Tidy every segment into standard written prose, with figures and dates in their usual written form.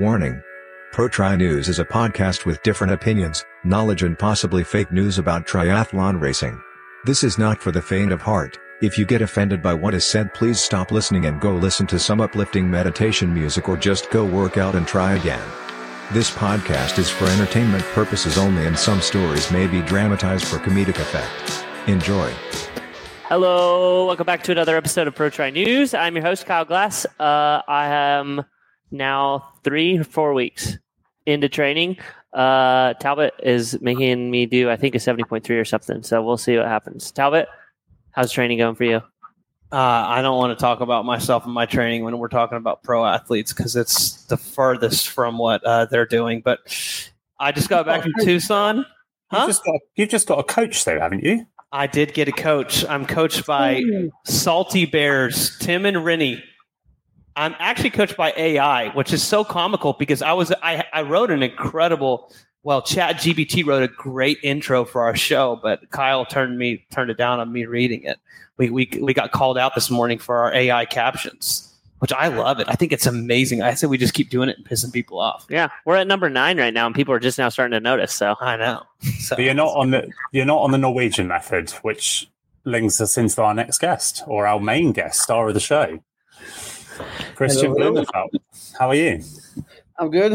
Warning. ProTri News is a podcast with different opinions, knowledge and possibly fake news about triathlon racing. This is not for the faint of heart. If you get offended by what is said, please stop listening and go listen to some uplifting meditation music or just go work out and try again. This podcast is for entertainment purposes only and some stories may be dramatized for comedic effect. Enjoy. Hello, welcome back to another episode of ProTri News. I'm your host, Kyle Glass. I am now 3 or 4 weeks into training. Talbot is making me do, I think, a 70.3 or something, so we'll see what happens. Talbot, how's training going for you? I don't want to talk about myself and my training when we're talking about pro athletes because it's the furthest from what they're doing. But I just got back from Tucson. You've just got a coach, though, haven't you? I did get a coach. I'm coached by Salty Bears, Tim and Rennie. I'm actually coached by AI, which is so comical because I wrote an incredible. Well, ChatGPT wrote a great intro for our show, but Kyle turned it down on me reading it. We got called out this morning for our AI captions, which I love it. I think it's amazing. I said we just keep doing it and pissing people off. Yeah, we're at number 9 right now, and people are just now starting to notice. So I know. So, but you're not on the Norwegian method, which links us into our next guest or our main guest, star of the show, Christian Blumenfeld. How are you? I'm good.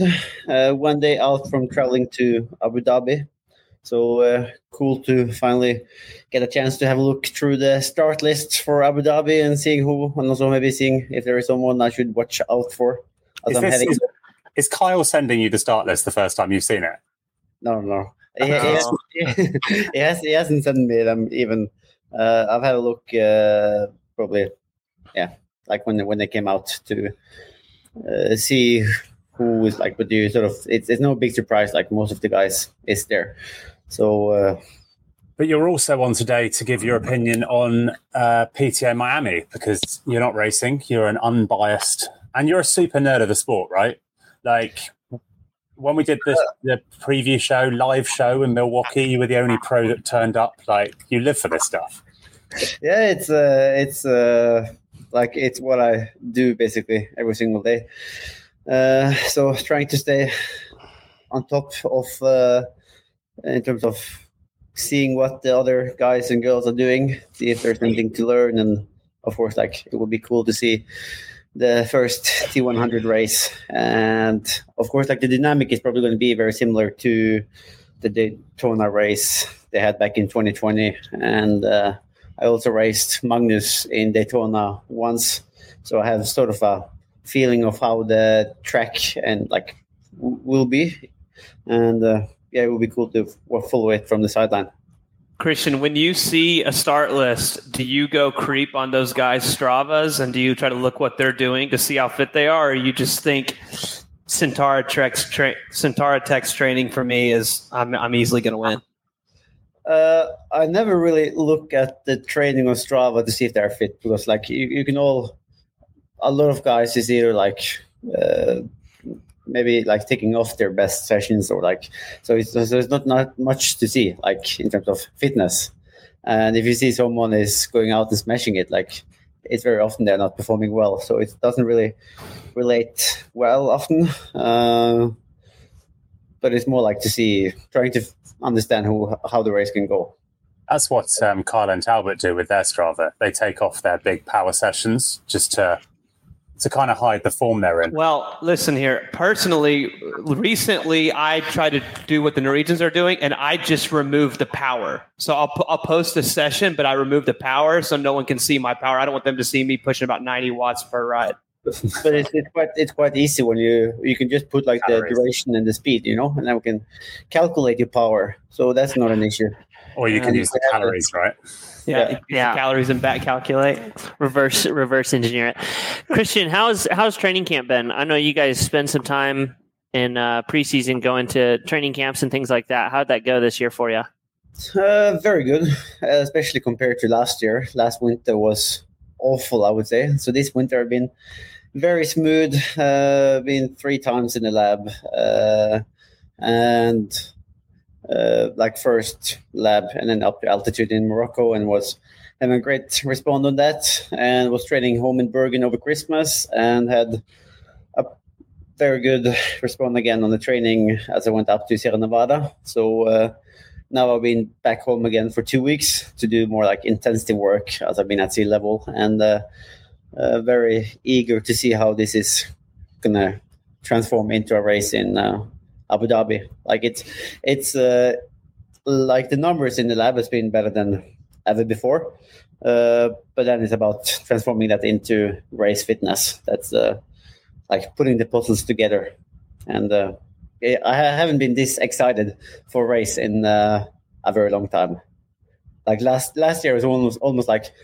1 day out from traveling to Abu Dhabi. So cool to finally get a chance to have a look through the start list for Abu Dhabi and seeing who, and also maybe seeing if there is someone I should watch out for as I'm heading. Is Kyle sending you the start list the first time you've seen it? No. He hasn't sent me them even. I've had a look probably, like when they came out to see who is like, but you sort of, it's no big surprise, like most of the guys is there. So, but you're also on today to give your opinion on PTA Miami because you're not racing, you're an unbiased, and you're a super nerd of the sport, right? Like when we did the preview show, live show in Milwaukee, you were the only pro that turned up. Like you live for this stuff. Yeah, it's like it's what I do basically every single day. So trying to stay on top of in terms of seeing what the other guys and girls are doing, see if there's anything to learn, and of course, like it would be cool to see the first T100 race. And of course, like the dynamic is probably going to be very similar to the Daytona race they had back in 2020, and I also raced Magnus in Daytona once, so I have sort of a feeling of how the track and like will be, and it will be cool to follow it from the sideline. Christian, when you see a start list, do you go creep on those guys' Stravas and do you try to look what they're doing to see how fit they are, or you just think Centaura Tech's training for me is I'm easily going to win? I never really look at the training on Strava to see if they're fit, because like you can a lot of guys is either like maybe like taking off their best sessions or like, so there's not much to see like in terms of fitness. And if you see someone is going out and smashing it, like it's very often they're not performing well, so it doesn't really relate well often. But it's more like to see, trying to understand how the race can go. That's what Kyle and Talbot do with their Strava. They take off their big power sessions just to kind of hide the form they're in. Well, listen here. Personally, recently I tried to do what the Norwegians are doing, and I just removed the power. So I'll post a session, but I remove the power so no one can see my power. I don't want them to see me pushing about 90 watts per ride. But it's quite easy when you can just put like calories, the duration and the speed, and then we can calculate your power. So that's not an issue. Or you can use the calories, right? Yeah. Calories and back calculate. Reverse engineer it. Christian, how's training camp been? I know you guys spend some time in preseason going to training camps and things like that. How'd that go this year for you? Very good, especially compared to last year. Last winter was awful, I would say. So this winter I've been very smooth. Been 3 times in the lab, and like first lab and then up to altitude in Morocco, and was having a great response on that, and was training home in Bergen over Christmas, and had a very good response again on the training as I went up to Sierra Nevada. So now I've been back home again for 2 weeks to do more like intensity work as I've been at sea level, and very eager to see how this is gonna transform into a race in Abu Dhabi. Like it's like the numbers in the lab has been better than ever before, but then it's about transforming that into race fitness. That's like putting the puzzles together, and I haven't been this excited for a race in a very long time. Like last year was almost like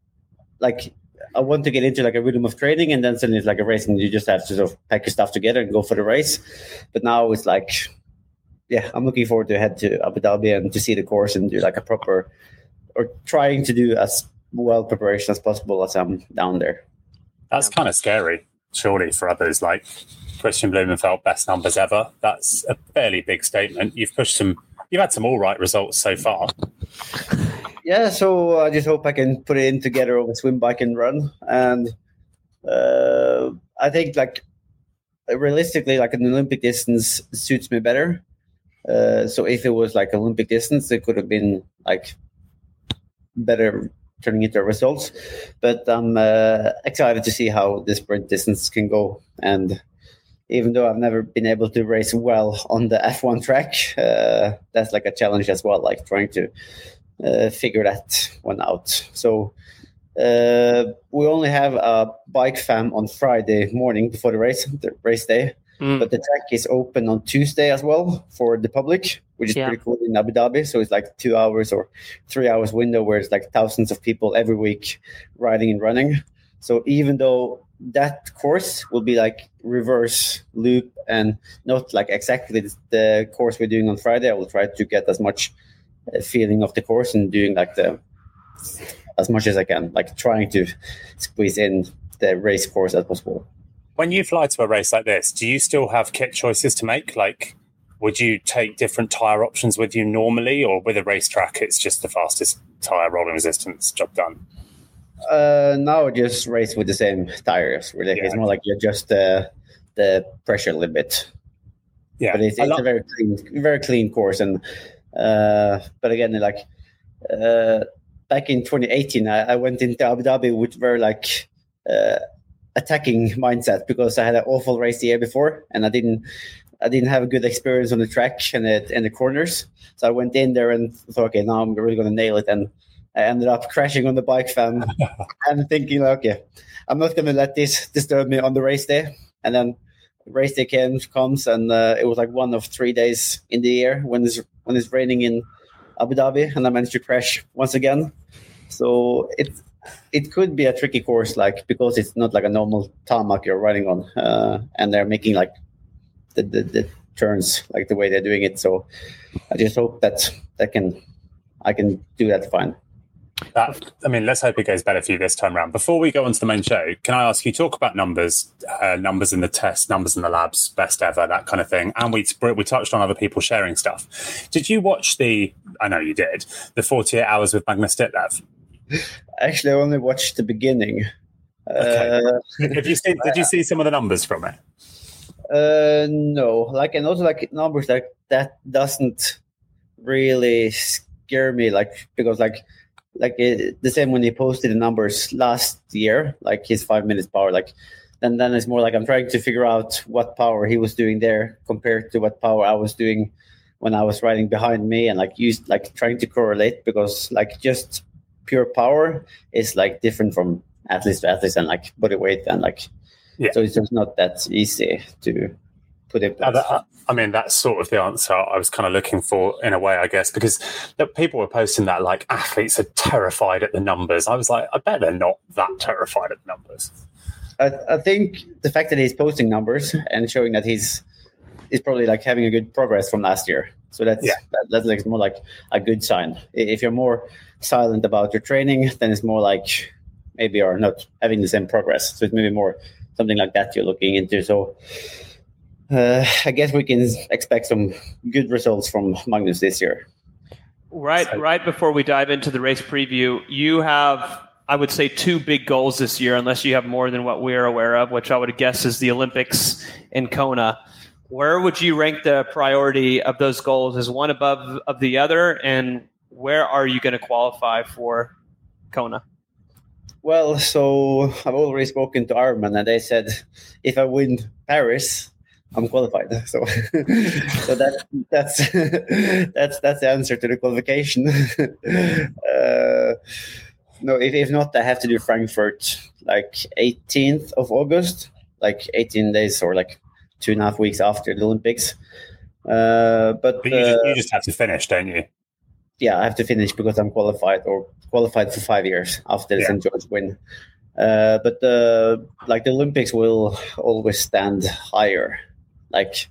I want to get into like a rhythm of training, and then suddenly it's like a race, and you just have to sort of pack your stuff together and go for the race. But now it's like, yeah, I'm looking forward to head to Abu Dhabi and to see the course and do like a proper, or trying to do as well preparation as possible as I'm down there. That's kind of scary, surely, for others. Like Christian Blumenfeld, best numbers ever. That's a fairly big statement. You've had some all right results so far. Yeah, so I just hope I can put it in together over swim, bike, and run. And I think, like, realistically, like an Olympic distance suits me better. So if it was like Olympic distance, it could have been like better turning into results. But I'm excited to see how the sprint distance can go. And even though I've never been able to race well on the F1 track, that's like a challenge as well, like trying to figure that one out. So we only have a bike fam on Friday morning before the race day. But the track is open on Tuesday as well for the public, which is pretty cool in Abu Dhabi. So it's like 2 hours or 3 hours window where it's like thousands of people every week riding and running. So even though that course will be like reverse loop and not like exactly the course we're doing on Friday, I will try to get as much feeling of the course and doing like as much as I can, like trying to squeeze in the race course as possible. When you fly to a race like this, do you still have kit choices to make? Like, would you take different tire options with you normally, or with a racetrack, it's just the fastest tire rolling resistance, job done? Now I just race with the same tires. Really, it's more like you adjust the pressure a little bit. Yeah, but it's a very clean course, and but again, like back in 2018, I went into Abu Dhabi with very like attacking mindset because I had an awful race the year before, and I didn't have a good experience on the track and the corners. So I went in there and thought, okay, now I'm really going to nail it, and I ended up crashing on the bike fam and thinking, okay, I'm not going to let this disturb me on the race day. And then race day comes, and it was like one of 3 days in the year when it's raining in Abu Dhabi, and I managed to crash once again. So it could be a tricky course, like because it's not like a normal tarmac you're riding on, and they're making like the turns like the way they're doing it. So I just hope that I can do that fine. Let's hope it goes better for you this time around. Before we go on to the main show, can I ask you, talk about numbers in the test, numbers in the labs, best ever, that kind of thing. And we touched on other people sharing stuff. Did you watch I know you did, the 48 hours with Magnus Ditlev? Actually, I only watched the beginning. Okay. Did you see some of the numbers from it? No, like, and also like numbers like that doesn't really scare me, like because like the same when he posted the numbers last year, like his 5 minutes power, like then it's more like I'm trying to figure out what power he was doing there compared to what power I was doing when I was riding behind me, and like trying to correlate, because like just pure power is like different from athletes to athletes, and like body weight, and like so it's just not that easy to put in place. That's sort of the answer I was kind of looking for in a way, I guess, because people were posting that like athletes are terrified at the numbers. I was like, I bet they're not that terrified at the numbers. I think the fact that he's posting numbers and showing that he's probably like having a good progress from last year. So that's like more like a good sign. If you're more silent about your training, then it's more like maybe you're not having the same progress. So it's maybe more something like that you're looking into. So I guess we can expect some good results from Magnus this year. Right before we dive into the race preview, you have I would say, two big goals this year, unless you have more than what we're aware of, which I would guess is the Olympics in Kona. Where would you rank the priority of those goals? Is one above of the other? And where are you going to qualify for Kona? Well, so I've already spoken to Ironman, and they said if I win Paris, I'm qualified. So, so that's the answer to the qualification. No, if not, I have to do Frankfurt like 18th of August, like 18 days or like 2.5 weeks after the Olympics. But you just have to finish, don't you? Yeah, I have to finish because I'm qualified for 5 years after the St. George win. But like the Olympics will always stand higher. Like,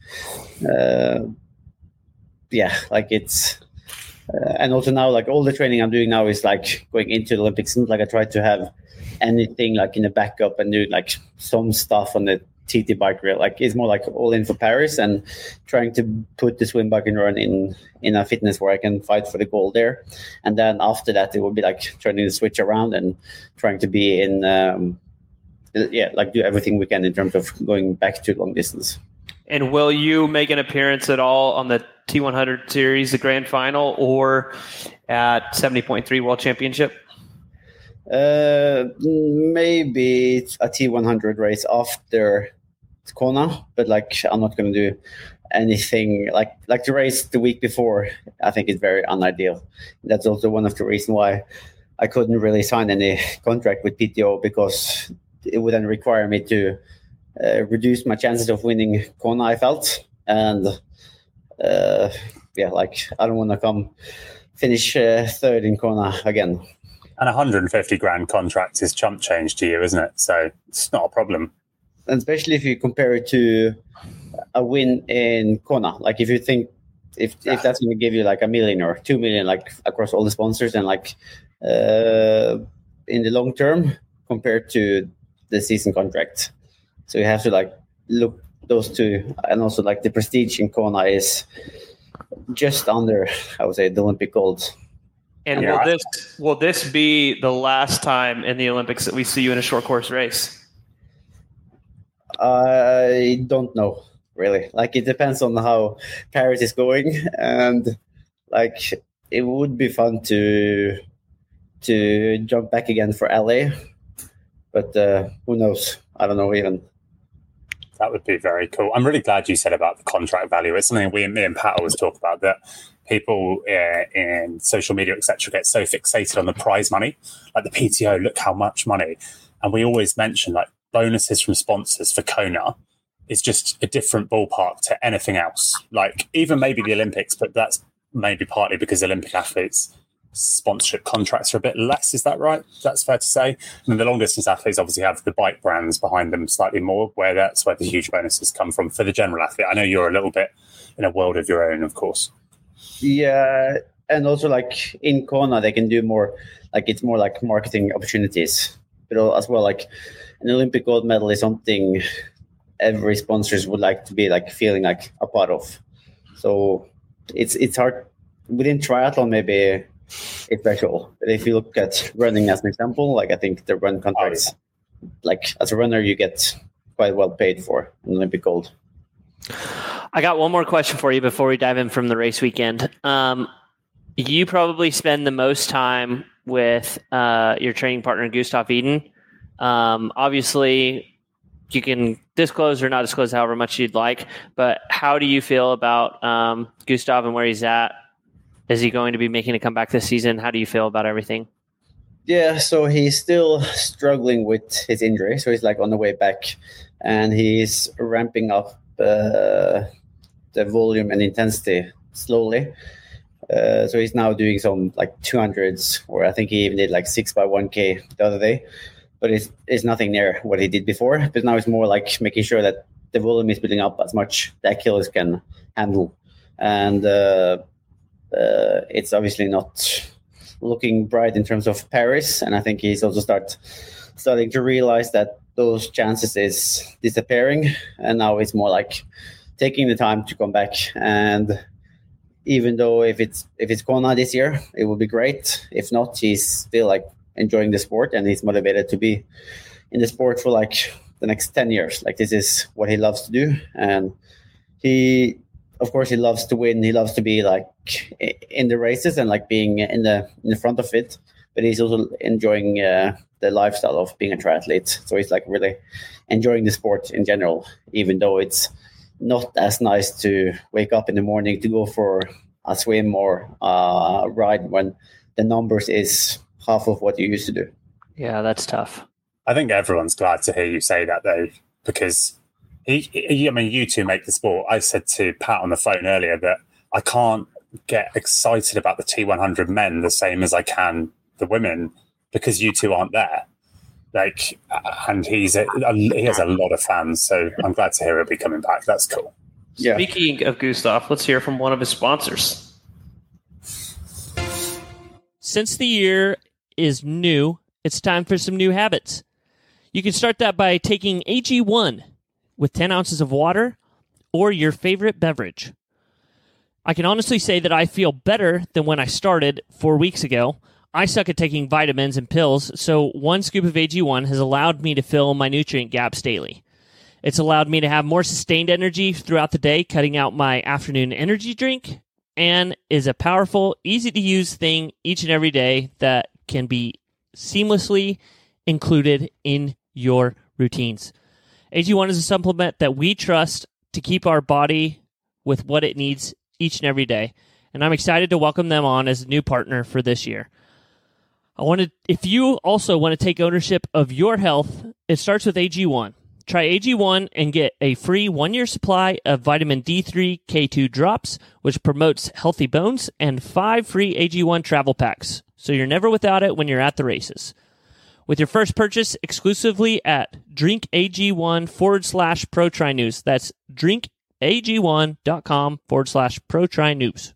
like it's, and also now like all the training I'm doing now is like going into the Olympics. It's not like I try to have anything like in the backup and do like some stuff on the TT bike rail. Like it's more like all in for Paris and trying to put the swim, bike and run in a fitness where I can fight for the goal there. And then after that, it will be like trying to switch around and trying to be in, like do everything we can in terms of going back to long distance. And will you make an appearance at all on the T100 series, the grand final, or at 70.3 World Championship? Maybe a T100 race after Kona, but like I'm not going to do anything like the race the week before. I think is very unideal. That's also one of the reasons why I couldn't really sign any contract with PTO, because it would then require me to reduce my chances of winning Kona, I felt. And like I don't want to come finish third in Kona again. And 150 grand contract is chump change to you, isn't it? So it's not a problem. And especially if you compare it to a win in Kona. Like if you think if that's going to give you like $1 million or $2 million, like across all the sponsors, and like in the long term compared to the season contract. So you have to like look those two, and also like the prestige in Kona is just under, I would say, the Olympic gold. And will this be the last time in the Olympics that we see you in a short course race? I don't know, really. Like it depends on how Paris is going, and like it would be fun to jump back again for LA, but who knows? I don't know even. That would be very cool. I'm really glad you said about the contract value. It's something me and Pat always talk about, that people in social media, etc., get so fixated on the prize money, like the PTO, look how much money. And we always mention like bonuses from sponsors for Kona is just a different ballpark to anything else. Like even maybe the Olympics, but that's maybe partly because Olympic athletes' sponsorship contracts are a bit less. Is that right? That's fair to say. And then the long distance athletes obviously have the bike brands behind them slightly more, where that's where the huge bonuses come from for the general athlete. I know you're a little bit in a world of your own, of course. Yeah, and also like in Kona, they can do more, like it's more like marketing opportunities, but as well like an Olympic gold medal is something every sponsors would like to be like feeling like a part of. So it's hard within triathlon. Maybe it's special, but if you look at running as an example, like I think the run contracts, like as a runner, you get quite well paid for an Olympic gold. I got one more question for you before we dive in from the race weekend. You probably spend the most time with your training partner, Gustav Iden. Obviously, you can disclose or not disclose however much you'd like, but how do you feel about Gustav and where he's at? Is he going to be making a comeback this season? How do you feel about everything? Yeah, so he's still struggling with his injury. So he's like on the way back, and he's ramping up the volume and intensity slowly. So he's now doing some like 200s, or I think he even did like 6x1K the other day. But it's nothing near what he did before. But now it's more like making sure that the volume is building up as much that Achilles can handle. And it's obviously not looking bright in terms of Paris. And I think he's also starting to realize that those chances is disappearing. And now it's more like taking the time to come back. And even though if it's Kona this year, it will be great. If not, he's still like enjoying the sport, and he's motivated to be in the sport for like the next 10 years. Like this is what he loves to do, and he loves to win. He loves to be like in the races and like being in the front of it, but he's also enjoying the lifestyle of being a triathlete. So he's like really enjoying the sport in general, even though it's not as nice to wake up in the morning to go for a swim or a ride when the numbers is half of what you used to do. Yeah, that's tough. I think everyone's glad to hear you say that, though, because you two make the sport. I said to Pat on the phone earlier that I can't get excited about the T100 men the same as I can the women because you two aren't there. Like, and he has a lot of fans, so I'm glad to hear he'll be coming back. That's cool. Yeah. Speaking of Gustav, let's hear from one of his sponsors. Since the year is new, it's time for some new habits. You can start that by taking AG1 with 10 ounces of water or your favorite beverage. I can honestly say that I feel better than when I started 4 weeks ago. I suck at taking vitamins and pills, so one scoop of AG1 has allowed me to fill my nutrient gaps daily. It's allowed me to have more sustained energy throughout the day, cutting out my afternoon energy drink, and is a powerful, easy-to-use thing each and every day that can be seamlessly included in your routines. AG1 is a supplement that we trust to keep our body with what it needs each and every day, and I'm excited to welcome them on as a new partner for this year. If you also want to take ownership of your health, it starts with AG1. Try AG1 and get a free 1-year supply of vitamin D3 K2 drops, which promotes healthy bones, and 5 free AG1 travel packs, so you're never without it when you're at the races. With your first purchase exclusively at drinkag1/ProTriNews. That's drinkag1.com/ProTriNews.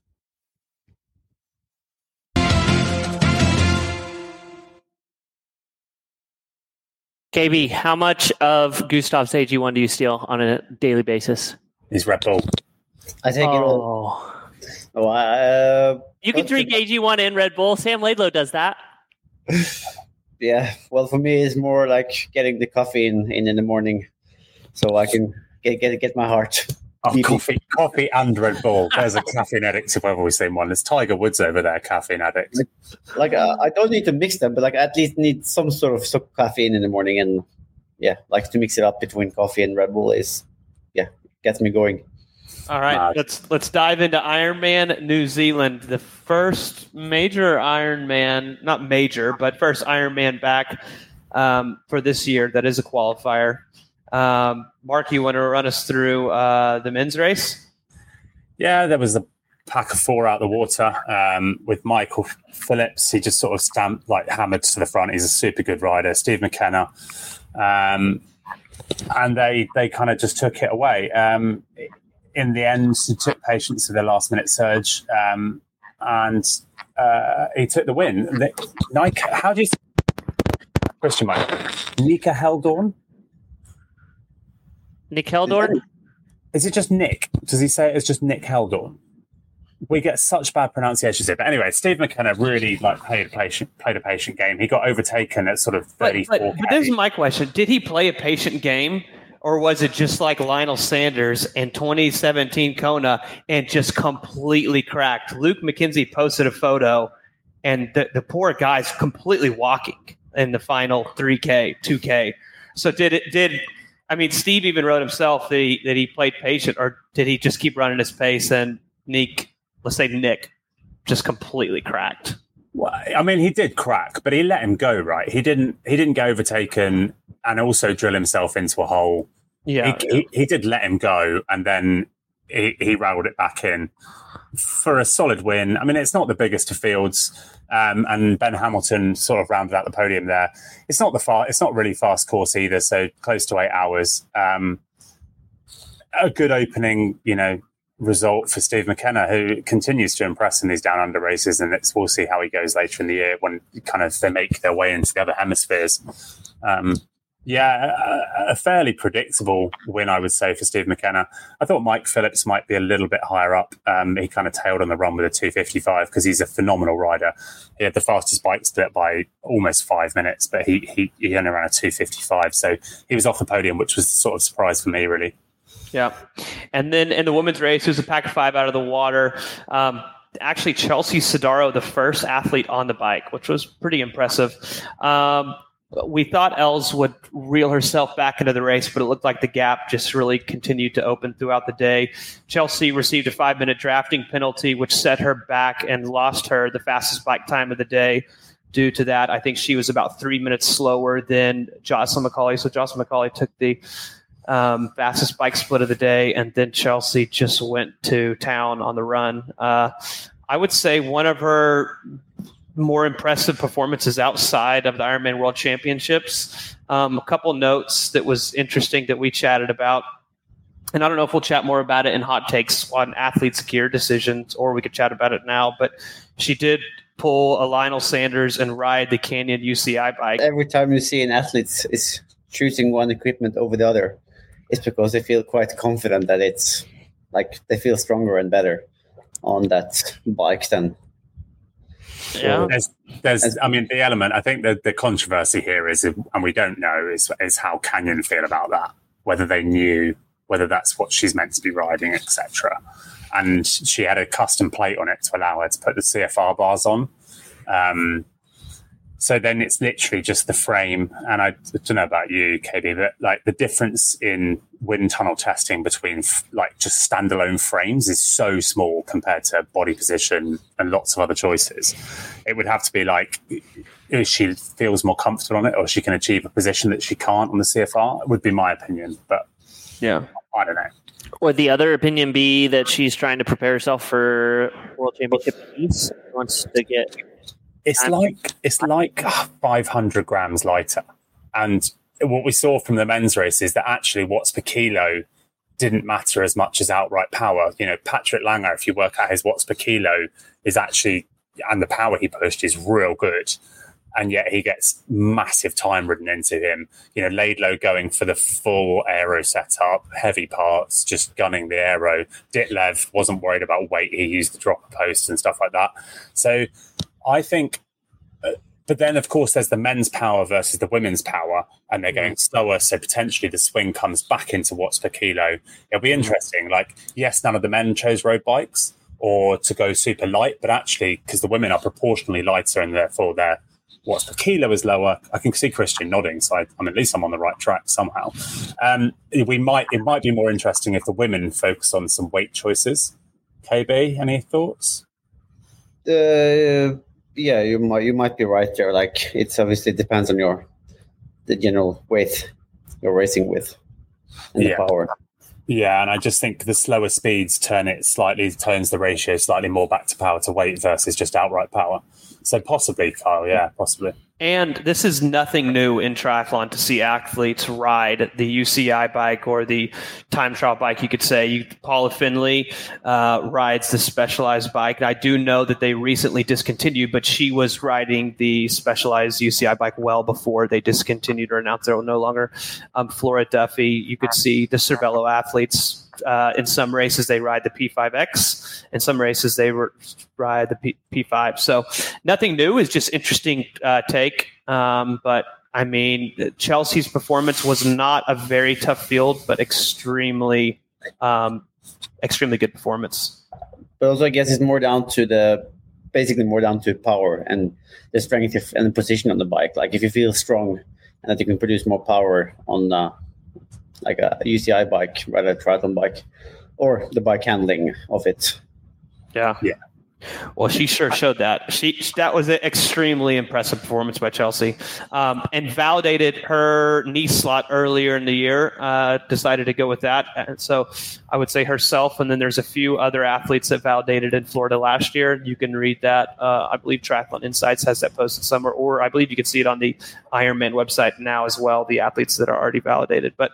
KB, how much of Gustav's AG1 do you steal on a daily basis? He's Red Bull. I take it all. You can drink AG1 and Red Bull. Sam Laidlow does that. Yeah, well, for me, it's more like getting the coffee in the morning, so I can get my heart. Oh, coffee and Red Bull. There's a caffeine addict if I've always seen one. There's Tiger Woods over there, caffeine addict. Like I don't need to mix them, but like at least need some sort of caffeine in the morning, and yeah, like to mix it up between coffee and Red Bull gets me going. All right, let's dive into Ironman New Zealand, the first major Ironman, not major, but first Ironman back for this year. That is a qualifier. Mark, you want to run us through the men's race? Yeah, there was a pack of 4 out the water with Michael Phillips. He just sort of hammered to the front. He's a super good rider. Steve McKenna. And they kind of just took it away. In the end, he took patience with the last-minute surge, and he took the win. Nike, how do you... Question mark. Nika Heldorn? Nick Heldorn? Is it just Nick? Does he say it's just Nick Heldorn? We get such bad pronunciations here. But anyway, Steve McKenna really played a patient game. He got overtaken at sort of 34. But this is my question. Did he play a patient game, or was it just like Lionel Sanders in 2017 Kona and just completely cracked? Luke McKenzie posted a photo, and the poor guy's completely walking in the final 3K, 2K. So Steve even wrote himself that he played patient, or did he just keep running his pace and Nick just completely cracked? Well, I mean, he did crack, but he let him go, right? He didn't get overtaken and also drill himself into a hole. Yeah, he did let him go, and then he rattled it back in for a solid win. I mean, it's not the biggest of fields, and Ben Hamilton sort of rounded out the podium there. It's not really fast course either, so close to 8 hours. A good opening, result for Steve McKenna, who continues to impress in these down under races, and we'll see how he goes later in the year when kind of they make their way into the other hemispheres. Yeah, a fairly predictable win, I would say, for Steve McKenna. I thought Mike Phillips might be a little bit higher up. He kind of tailed on the run with a 2:55 because he's a phenomenal rider. He had the fastest bike split by almost 5 minutes, but he only ran a 2:55. So he was off the podium, which was the sort of surprise for me, really. Yeah. And then in the women's race, it was a pack of 5 out of the water. Actually, Chelsea Sodaro, the first athlete on the bike, which was pretty impressive. We thought Els would reel herself back into the race, but it looked like the gap just really continued to open throughout the day. Chelsea received a 5-minute drafting penalty, which set her back and lost her the fastest bike time of the day. Due to that, I think she was about 3 minutes slower than Jocelyn McCauley. So Jocelyn McCauley took the fastest bike split of the day, and then Chelsea just went to town on the run. I would say one of her more impressive performances outside of the Ironman World Championships. A couple notes that was interesting that we chatted about, and I don't know if we'll chat more about it in hot takes on athletes' gear decisions, or we could chat about it now, but she did pull a Lionel Sanders and ride the Canyon UCI bike. Every time you see an athlete is choosing one equipment over the other, it's because they feel quite confident that it's like they feel stronger and better on that bike than. Yeah. There's I mean, the element, I think the controversy here is, and we don't know, is how Canyon feel about that, whether they knew, whether that's what she's meant to be riding, etc. And she had a custom plate on it to allow her to put the CFR bars on. So then it's literally just the frame. And I don't know about you, KB, but like the difference in wind tunnel testing between like just standalone frames is so small compared to body position and lots of other choices. It would have to be like, if she feels more comfortable on it, or she can achieve a position that she can't on the CFR, would be my opinion. But yeah, I don't know. Would the other opinion be that she's trying to prepare herself for World Championship East? Wants to get. It's like 500 grams lighter. And what we saw from the men's race is that actually watts per kilo didn't matter as much as outright power. You know, Patrick Langer, if you work out his watts per kilo, is actually, and the power he pushed is real good. And yet he gets massive time ridden into him. You know, Laidlow going for the full aero setup, heavy parts, just gunning the aero. Ditlev wasn't worried about weight. He used the dropper posts and stuff like that. So I think, but then of course there's the men's power versus the women's power, and they're going slower. So potentially the swing comes back into watts per kilo. It'll be interesting. Like, yes, none of the men chose road bikes or to go super light, but actually, because the women are proportionally lighter and therefore their watts per kilo is lower. I can see Christian nodding, so at least I'm on the right track somehow. It might be more interesting if the women focus on some weight choices. KB, any thoughts? Yeah, you might be right there. Like, it's obviously depends on the general weight you're racing with and the power. Yeah, and I just think the slower speeds turns the ratio slightly more back to power to weight versus just outright power. So possibly, Kyle, possibly. And this is nothing new in triathlon to see athletes ride the UCI bike or the time trial bike, you could say. Paula Finley rides the Specialized bike. And I do know that they recently discontinued, but she was riding the Specialized UCI bike well before they discontinued or announced they were no longer. Flora Duffy, you could see the Cervelo athletes. In some races, they ride the P5X. In some races, they ride the P5. So nothing new. Is just interesting take. But, I mean, Chelsea's performance was not a very tough field, but extremely good performance. But also, I guess it's more down to power and the strength and the position on the bike. Like, if you feel strong and that you can produce more power on like a UCI bike rather than a triathlon bike, or the bike handling of it. Yeah. Well, she sure showed that. That was an extremely impressive performance by Chelsea, and validated her Nice slot earlier in the year. Decided to go with that, and so I would say herself. And then there's a few other athletes that validated in Florida last year. You can read that. I believe Triathlon Insights has that posted somewhere, or I believe you can see it on the Ironman website now as well. The athletes that are already validated, but.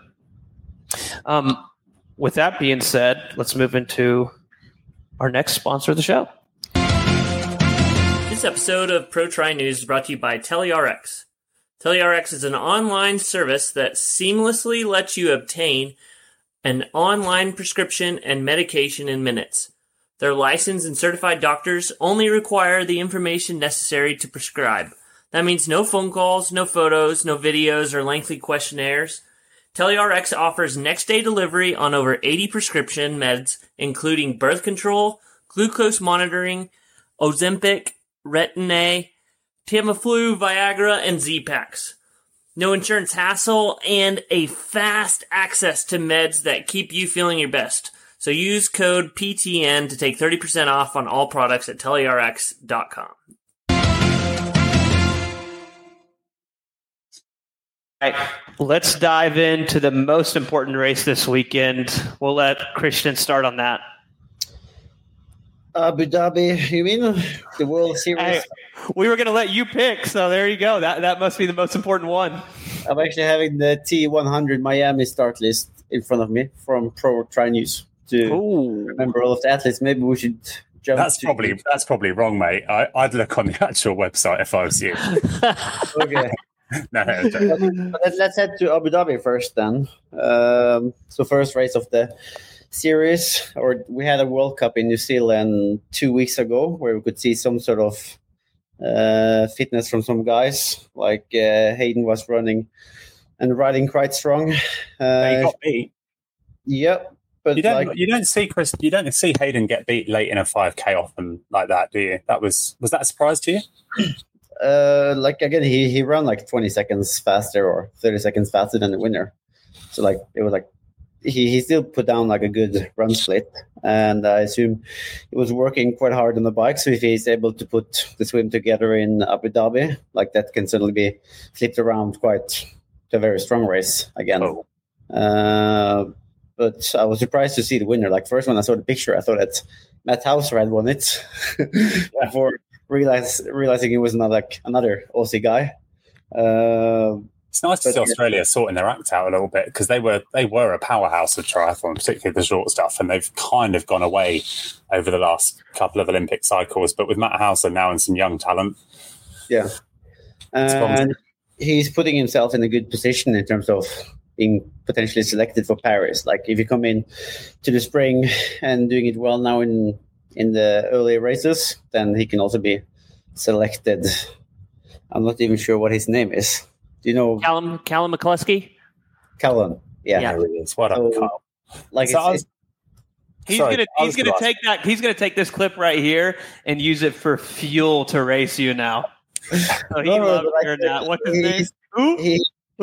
With that being said, let's move into our next sponsor of the show. This episode of Pro Tri News is brought to you by TeleRx. TeleRx is an online service that seamlessly lets you obtain an online prescription and medication in minutes. Their licensed and certified doctors only require the information necessary to prescribe. That means no phone calls, no photos, no videos, or lengthy questionnaires. TeleRx offers next-day delivery on over 80 prescription meds, including birth control, glucose monitoring, Ozempic, Retin-A, Tamiflu, Viagra, and Z-Paks. No insurance hassle, and a fast access to meds that keep you feeling your best. So use code PTN to take 30% off on all products at telerx.com. All right, let's dive into the most important race this weekend. We'll let Christian start on that. Abu Dhabi, you mean? The World Series? Hey, we were going to let you pick, so there you go. That must be the most important one. I'm actually having the T100 Miami start list in front of me from Pro Tri News to remember all of the athletes. Maybe we should jump. That's probably wrong, mate. I'd look on the actual website if I was you. Okay. No, But let's head to Abu Dhabi first then. So first race of the series, or we had a World Cup in New Zealand 2 weeks ago where we could see some sort of fitness from some guys, like Hayden was running and riding quite strong. he got beat. Yep. But You don't see Hayden get beat late in a 5K often like that, do you? Was that a surprise to you? Like again, he ran like 20 seconds faster or 30 seconds faster than the winner. So like it was like he still put down like a good run split, and I assume he was working quite hard on the bike. So if he's able to put the swim together in Abu Dhabi, like that can certainly be flipped around quite to a very strong race again. But I was surprised to see the winner. Like first when I saw the picture, I thought that Matt Hauser had won it before realizing it was another Aussie guy. It's nice to see Australia sorting their act out a little bit, because they were a powerhouse of triathlon, particularly the short stuff, and they've kind of gone away over the last couple of Olympic cycles. But with Matt Hauser now and some young talent, yeah, and he's putting himself in a good position in terms of being potentially selected for Paris. Like if you come in to the spring and doing it well now in the early races, then he can also be selected. I'm not even sure what his name is. Do you know Callum McCluskey? Callum? Yeah. There he is. What up, Carl? Like he's gonna take this clip right here and use it for fuel to race you now. So he loves hearing that. What's his name? Who?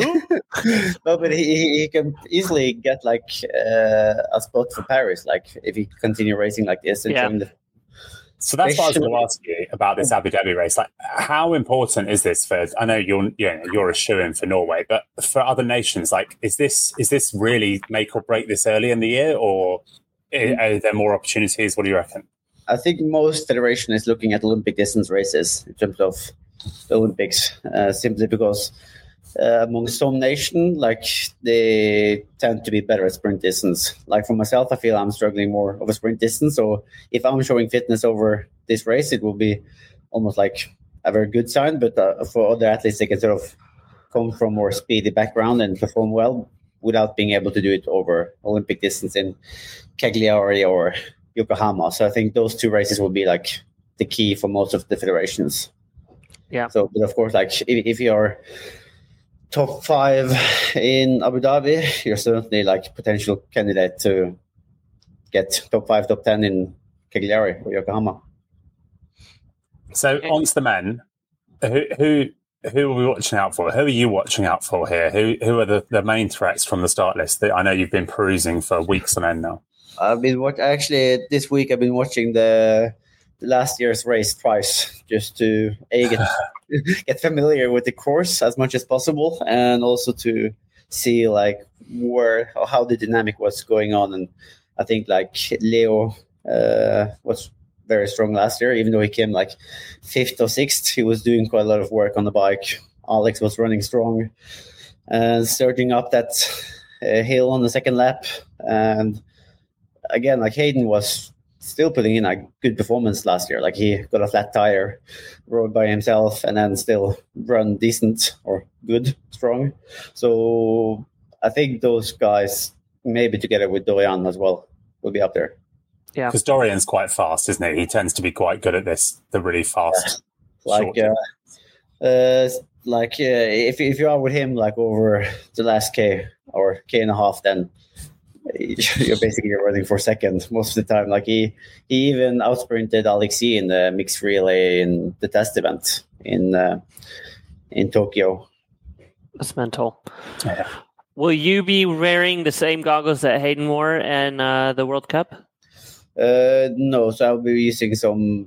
No, but he can easily get like a spot for Paris, like if he continue racing like this and join the. So that's what I was going to ask you about this Abu Dhabi race. Like, how important is this for? I know you're a shoo-in for Norway, but for other nations, like, is this really make or break this early in the year, or are there more opportunities? What do you reckon? I think most federation is looking at Olympic distance races in terms of the Olympics, simply because among some nations, like they tend to be better at sprint distance. Like for myself, I feel I'm struggling more of a sprint distance. So if I'm showing fitness over this race, it will be almost like a very good sign. But for other athletes, they can sort of come from more speedy background and perform well without being able to do it over Olympic distance in Cagliari or Yokohama. So I think those two races will be like the key for most of the federations. Yeah. So, but of course, like if you're top 5 in Abu Dhabi, you're certainly like potential candidate to get top 5, top 10 in Cagliari or Yokohama. So on to the men. Who are we watching out for? Who are you watching out for here? Who are the main threats from the start list that I know you've been perusing for weeks on end now? I've been this week I've been watching the last year's race twice, just to get familiar with the course as much as possible, and also to see like how the dynamic was going on. And I think like Leo was very strong last year, even though he came like 5th or 6th. He was doing quite a lot of work on the bike. Alex was running strong and surging up that hill on the second lap. And again, like Hayden was still putting in a good performance last year. Like he got a flat tire, rode by himself, and then still run decent or good, strong. So I think those guys, maybe together with Dorian as well, will be up there. Yeah, because Dorian's quite fast, isn't he? He tends to be quite good at the really fast. If you are with him like over the last K or K and a half, then you're basically running for second most of the time. Like he even outsprinted Alexi in the mixed relay in the test event in Tokyo. that's mental. Yeah. Will you be wearing the same goggles that Hayden wore in the World Cup? No, so I'll be using some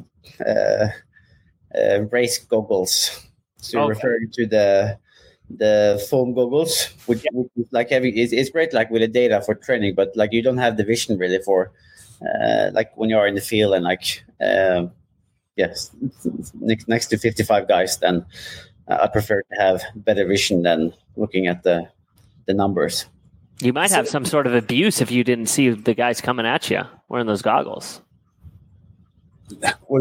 race goggles. So Okay. referring to the foam goggles, which is like having it's great like with the data for training, but like you don't have the vision really for like when you are in the field and like yes, next to 55 guys, then I prefer to have better vision than looking at the numbers. You might have some sort of abuse if you didn't see the guys coming at you wearing those goggles. Well,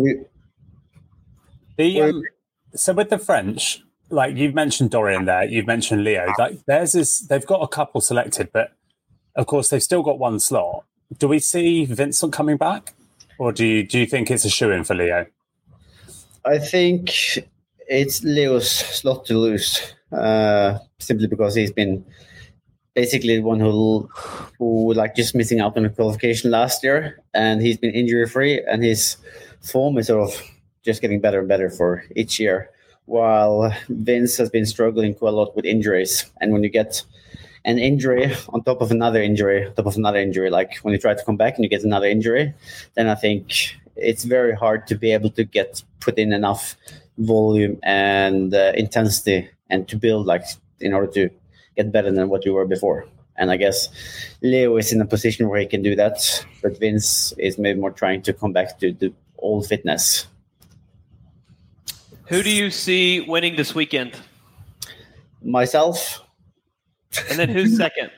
So with the French, like you've mentioned Dorian there, you've mentioned Leo. Like they've got a couple selected, but of course they've still got one slot. Do we see Vincent coming back, or do you think it's a shoo-in for Leo? I think it's Leo's slot to lose, simply because he's been basically the one who like just missing out on the qualification last year, and he's been injury free, and his form is sort of just getting better and better for each year, while Vince has been struggling quite a lot with injuries. And when you get an injury on top of another injury, like when you try to come back and you get another injury, then I think it's very hard to be able to put in enough volume and intensity and to build like in order to get better than what you were before. And I guess Leo is in a position where he can do that, but Vince is maybe more trying to come back to the old fitness. Who do you see winning this weekend? Myself. And then who's second?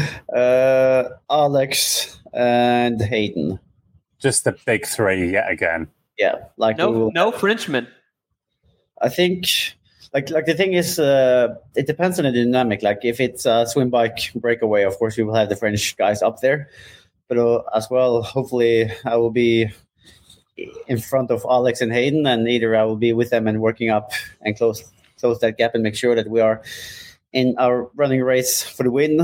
Alex and Hayden. Just the big three yet again. Yeah, like No Frenchman. I think like the thing is, it depends on the dynamic. Like if it's a swim bike breakaway, of course we will have the French guys up there, but as well, hopefully I will be in front of Alex and Hayden, and either I will be with them and working up and close that gap and make sure that we are in our running race for the win.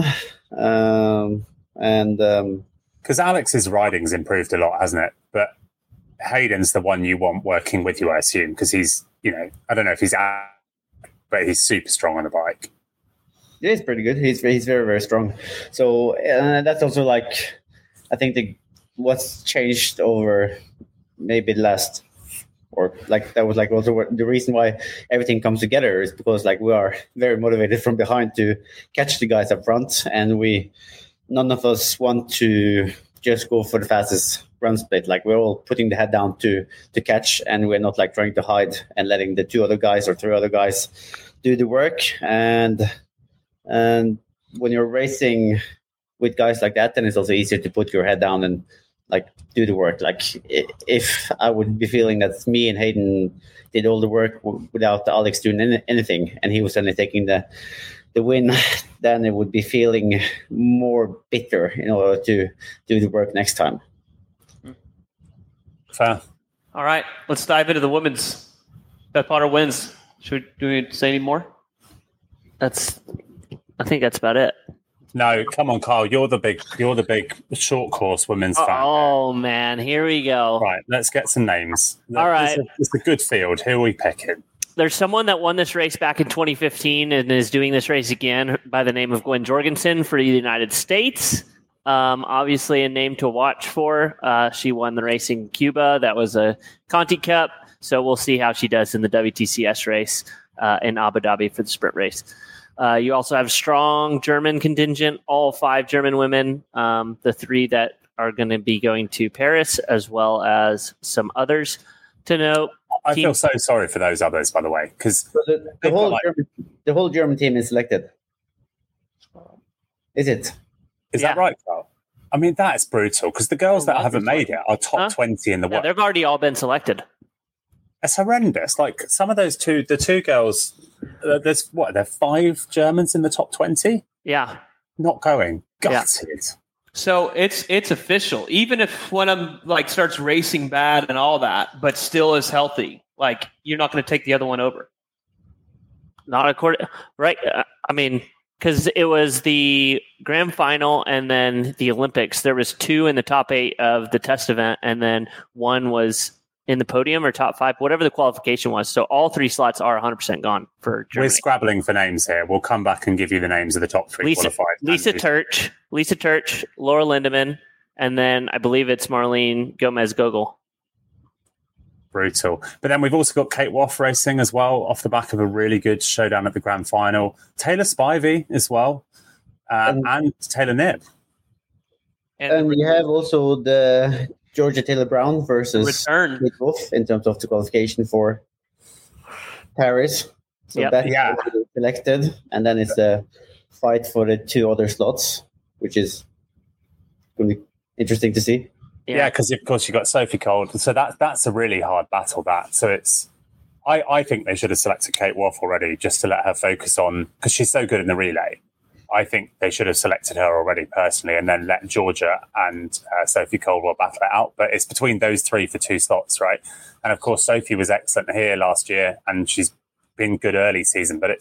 Because Alex's riding's improved a lot, hasn't it? But Hayden's the one you want working with you, I assume, because he's, I don't know if he's out, but he's super strong on a bike. Yeah, he's pretty good. He's very, very strong. So that's also like, I think what's changed over maybe the last, or like that was like also the reason why everything comes together is because like we are very motivated from behind to catch the guys up front, and none of us want to just go for the fastest run split. Like we're all putting the head down to catch, and we're not like trying to hide and letting the 2 other guys or 3 other guys do the work. And when you're racing with guys like that, then it's also easier to put your head down and like do the work. Like if I would be feeling that me and Hayden did all the work without Alex doing anything, and he was only taking the win, then it would be feeling more bitter in order to do the work next time. Fair. All right, let's dive into the women's. Beth Potter wins. Do we say any more? I think that's about it. No, come on, Carl. You're the big short course women's fan. Oh man, here we go. Right, let's get some names. All right. It's a good field. Who are we picking? There's someone that won this race back in 2015 and is doing this race again by the name of Gwen Jorgensen for the United States. Obviously a name to watch for. She won the race in Cuba. That was a Conti Cup. So we'll see how she does in the WTCS race in Abu Dhabi for the sprint race. You also have strong German contingent, all 5 German women, the 3 that are going to be going to Paris, as well as some others to note. I feel so sorry for those others, by the way, because the whole German team is selected. Is it? Is that right, Carl? I mean, that's brutal because the girls that haven't made it are top 20 in the world. They've already all been selected. It's horrendous. Like some of those the two girls, there are 5 Germans in the top 20? Yeah. Not going. Gutted. Yeah. So it's official. Even if one of them like starts racing bad and all that, but still is healthy, like you're not going to take the other one over. Not according, right? I mean, because it was the grand final and then the Olympics. There was 2 in the top 8 of the test event, and then 1 was in the podium or top 5, whatever the qualification was. So all 3 slots are 100% gone for Germany. We're scrabbling for names here. We'll come back and give you the names of the top 3 qualified. Lisa Turch, Laura Lindemann, and then I believe it's Marlene Gomez-Gogol. Brutal. But then we've also got Kate Woff racing as well, off the back of a really good showdown at the grand final. Taylor Spivey as well, and Taylor Knibb. And we have also the Georgia Taylor Brown versus Kate Woff in terms of the qualification for Paris. So that's selected. And then it's a fight for the 2 other slots, which is going to be interesting to see. Yeah, because of course you got Sophie Cole, so that's a really hard battle. So it's, I think they should have selected Kate Woff already just to let her focus on, because she's so good in the relay. I think they should have selected her already personally, and then let Georgia and Sophie Caldwell battle it out. But it's between those 3 for 2 slots, right? And of course Sophie was excellent here last year, and she's been good early season. But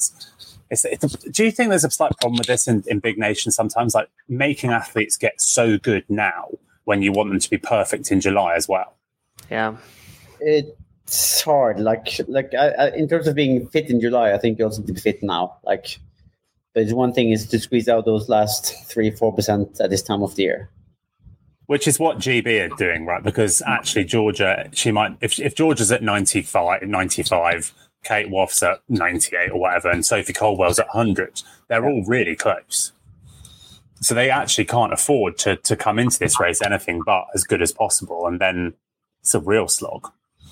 do you think there's a slight problem with this in big nations sometimes, like making athletes get so good now when you want them to be perfect in July as well? Yeah, it's hard. Like I, in terms of being fit in July, I think you also need to be fit now. Like, but one thing is to squeeze out those last 3-4% at this time of the year. Which is what GB are doing, right? Because actually Georgia, she might, if Georgia's at 95, Kate Woff's at 98 or whatever, and Sophie Caldwell's at 100, they're all really close. So they actually can't afford to come into this race anything but as good as possible. And then it's a real slog.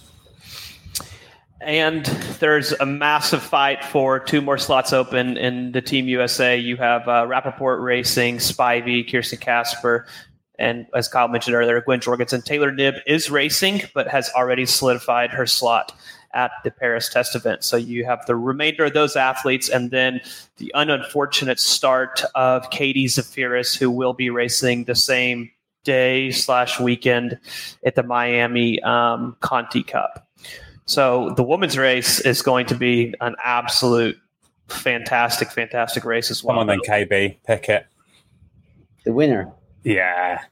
And there's a massive fight for 2 more slots open in the Team USA. You have Rappaport Racing, Spivey, Kirsten Casper, and as Kyle mentioned earlier, Gwen Jorgensen. Taylor Knibb is racing, but has already solidified her slot at the Paris test event. So you have the remainder of those athletes, and then the unfortunate start of Katie Zafiris, who will be racing the same day/weekend at the Miami Conti Cup. So the women's race is going to be an absolute fantastic race as well. Come on then, KB, pick it. The winner. Yeah.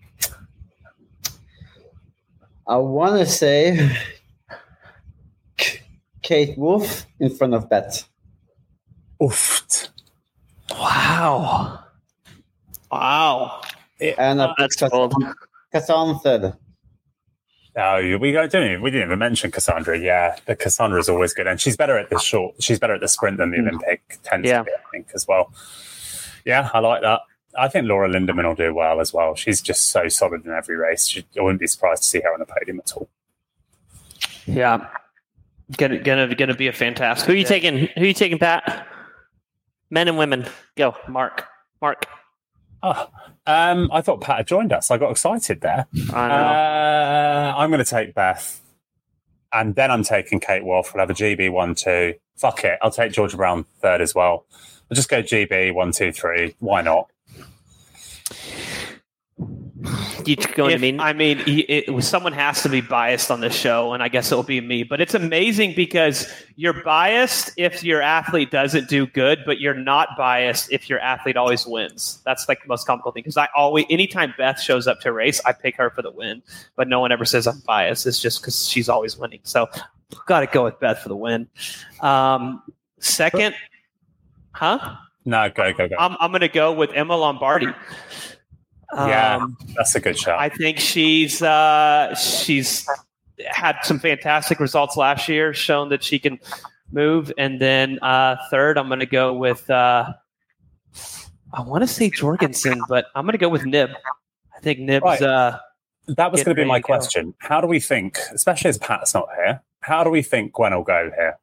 I want to say Kate Woff in front of Beth. Oof. Wow. And that's cold. Kazan third. Oh, we didn't even mention Cassandra. Yeah, the Cassandra's always good, and she's better at the short. She's better at the sprint than the Olympic tends to be, I think, as well. Yeah, I like that. I think Laura Lindemann will do well as well. She's just so solid in every race. I wouldn't be surprised to see her on the podium at all. Yeah, gonna be a fantastic. Who are you taking? Who are you taking, Pat? Men and women, go. Mark. Oh, I thought Pat had joined us. I got excited there. I know. I'm going to take Beth, and then I'm taking Kate Woff. We'll have a GB 1-2. Fuck it, I'll take Georgia Brown third as well. I'll just go GB 1-2-3. Why not? You going to mean? I mean, someone has to be biased on this show, and I guess it'll be me. But it's amazing because you're biased if your athlete doesn't do good, but you're not biased if your athlete always wins. That's like the most comical thing, because anytime Beth shows up to a race, I pick her for the win, but no one ever says I'm biased. It's just because she's always winning. So got to go with Beth for the win. Second, huh? No, go. I'm going to go with Emma Lombardi. Yeah, that's a good shot. I think she's had some fantastic results last year, shown that she can move. And then third, I'm going to go with I want to say Jorgensen, but I'm going to go with Knibb. I think Nibb's. Right. That was going to be my question. How do we think, especially as Pat's not here, how do we think Gwen will go here?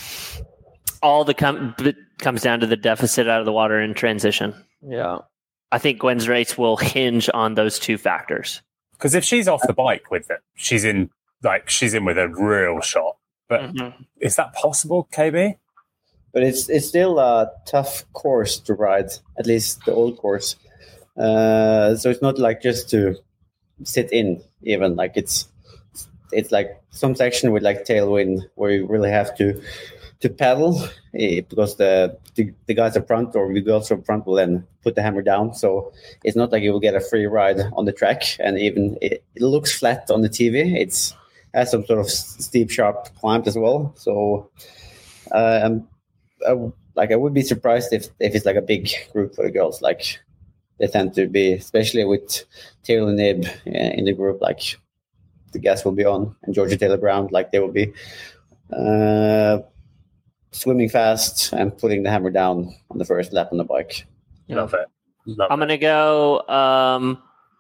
All comes down to the deficit out of the water in transition. Yeah. I think Gwen's race will hinge on those two factors. Because if she's off the bike with it, she's in with a real shot. But is that possible, KB? But it's still a tough course to ride, at least the old course. So it's not like just to sit in, even like it's like some section with like tailwind where you really have to paddle because the guys up front or the girls up front will then put the hammer down. So it's not like you will get a free ride on the track, and even it looks flat on the TV. It's has some sort of steep, sharp climb as well. So I would be surprised if it's like a big group for the girls. Like they tend to be, especially with Taylor Nib in the group. Like the gas will be on, and Georgia Taylor Brown, like they will be swimming fast and putting the hammer down on the first lap on the bike. Love it. I'm going to go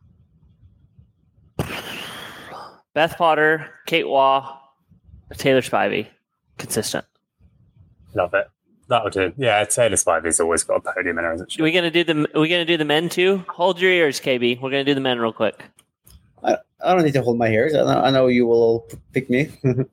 Beth Potter, Kate Waugh, Taylor Spivey. Consistent. Love it. That'll do. Yeah, Taylor Spivey's always got a podium in her, isn't she? Are we going to do the men too? Hold your ears, KB. We're going to do the men real quick. I don't need to hold my ears. I know you will all pick me.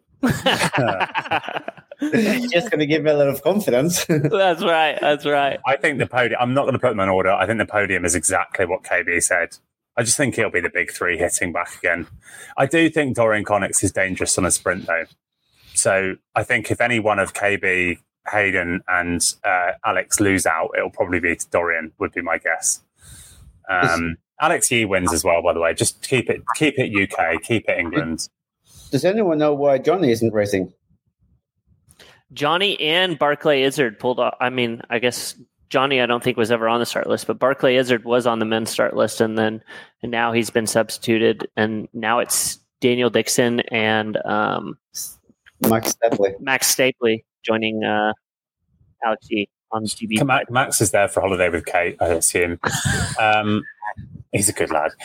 Just going to give me a lot of confidence. That's right. I think the podium, I'm not going to put them in order. I think the podium is exactly what KB said. I just think it'll be the big three hitting back again. I do think Dorian Connix is dangerous on a sprint, though. So I think if any one of KB, Hayden, and Alex lose out, it'll probably be to Dorian, would be my guess. Alex Yee wins as well, by the way. Just keep it UK, keep it England. Does anyone know why Johnny isn't racing? Johnny and Barclay Izzard pulled off. I mean, I guess Johnny, I don't think was ever on the start list, but Barclay Izzard was on the men's start list, and now he's been substituted, and now it's Daniel Dixon and Max Stapley joining Alex Yee on GB. Max is there for holiday with Kate, I assume. He's a good lad.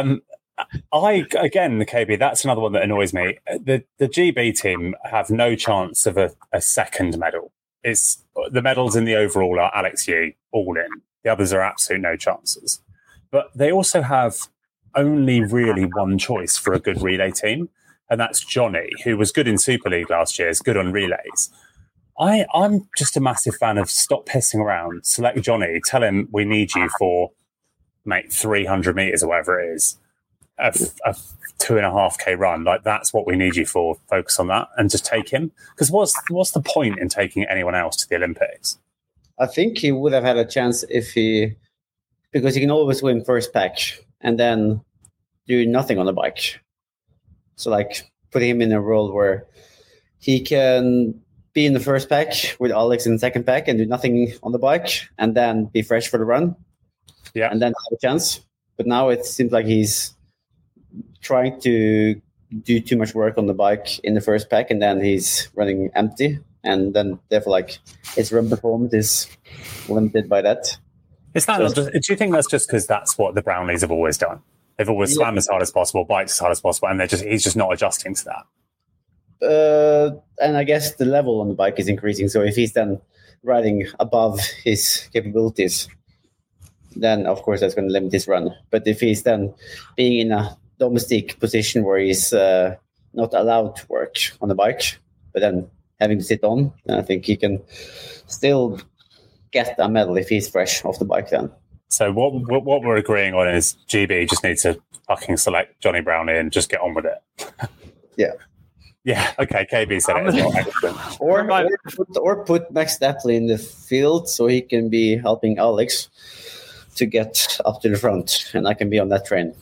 The KB, that's another one that annoys me. The GB team have no chance of a second medal. It's the medals in the overall are Alex Yee, all in. The others are absolute no chances. But they also have only really one choice for a good relay team, and that's Johnny, who was good in Super League last year, is good on relays. I'm just a massive fan of stop pissing around, select Johnny, tell him we need you for, mate, 300 meters or whatever it is. A 2.5K run, like that's what we need you for. Focus on that and just take him. Because what's the point in taking anyone else to the Olympics? I think he would have had a chance because he can always win first pack and then do nothing on the bike. So like put him in a role where he can be in the first pack with Alex in the second pack and do nothing on the bike and then be fresh for the run. Yeah, and then have a chance. But now it seems like he's trying to do too much work on the bike in the first pack, and then he's running empty, and then therefore like his run performance is limited by that. Is that do you think that's just because that's what the Brownlees have always done? They've always swam as hard as possible, biked as hard as possible, and he's just not adjusting to that. And I guess the level on the bike is increasing. So if he's then riding above his capabilities, then of course that's going to limit his run. But if he's then being in a domestic position where he's not allowed to work on the bike, but then having to sit on, then I think he can still get a medal if he's fresh off the bike then. So what we're agreeing on is GB just needs to fucking select Johnny Brownlee and just get on with it. Yeah. Yeah, okay, KB said it as well. Or put Max Stapley in the field so he can be helping Alex to get up to the front, and I can be on that train.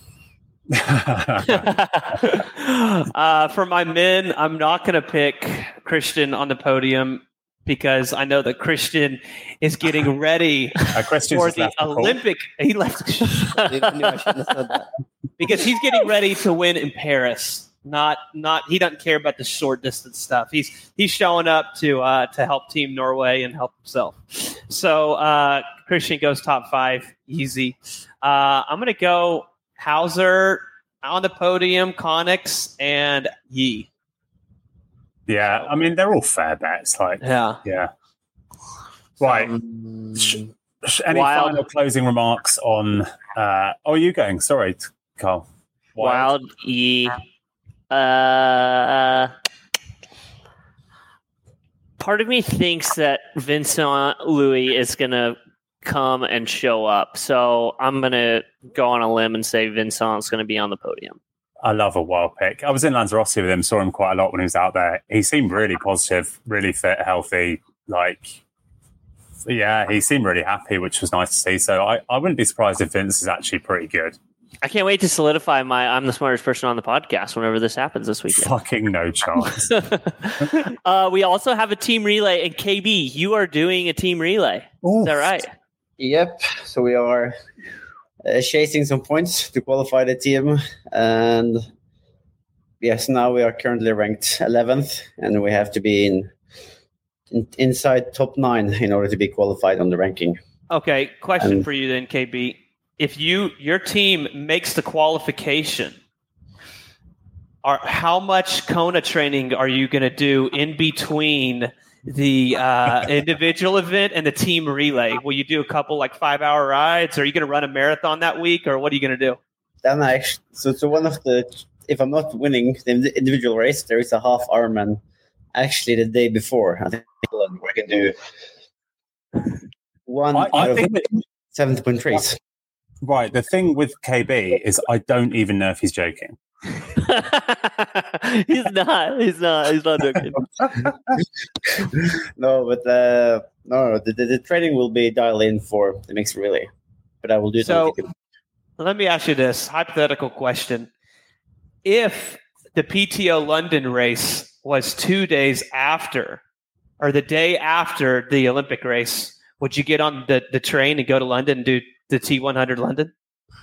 For my men, I'm not going to pick Christian on the podium because I know that Christian is getting ready for the Olympic. He left because he's getting ready to win in Paris. Not he doesn't care about the short distance stuff. He's showing up to help Team Norway and help himself. So Christian goes top 5, easy. I'm going to go Hauser on the podium, Connix, and Yee. Yeah, I mean they're all fair bets. Like yeah. Right. Any Wild. final closing remarks on? Are you going? Sorry, Carl. Wild E. Part of me thinks that Vincent Louis is going to come and show up. So I'm going to go on a limb and say Vincent's going to be on the podium. I love a wild pick. I was in Lanzarote with him, saw him quite a lot when he was out there. He seemed really positive, really fit, healthy. He seemed really happy, which was nice to see. So I wouldn't be surprised if Vince is actually pretty good. I can't wait to solidify I'm the smartest person on the podcast whenever this happens this weekend. Fucking no chance. We also have a team relay, and KB, you are doing a team relay. Oof. Is that right? Yep. So we are chasing some points to qualify the team, and yes, now we are currently ranked 11th, and we have to be inside top 9 in order to be qualified on the ranking. Okay, question for you then, KB. If your team makes the qualification, how much Kona training are you going to do in between the individual event and the team relay? Will you do a couple 5-hour rides? Or are you going to run a marathon that week, or what are you going to do? Then so one of the, if I'm not winning the individual race, there is a half Ironman actually the day before. I think we can do one out of 70-point race. Right. The thing with KB is I don't even know if he's joking. He's not joking. No, but the training will be dialed in for the mixed relay, but I will do So something. let me ask you this hypothetical question. If the PTO London race was 2 days after, or the day after the Olympic race, would you get on the train and go to London and do the T100 London?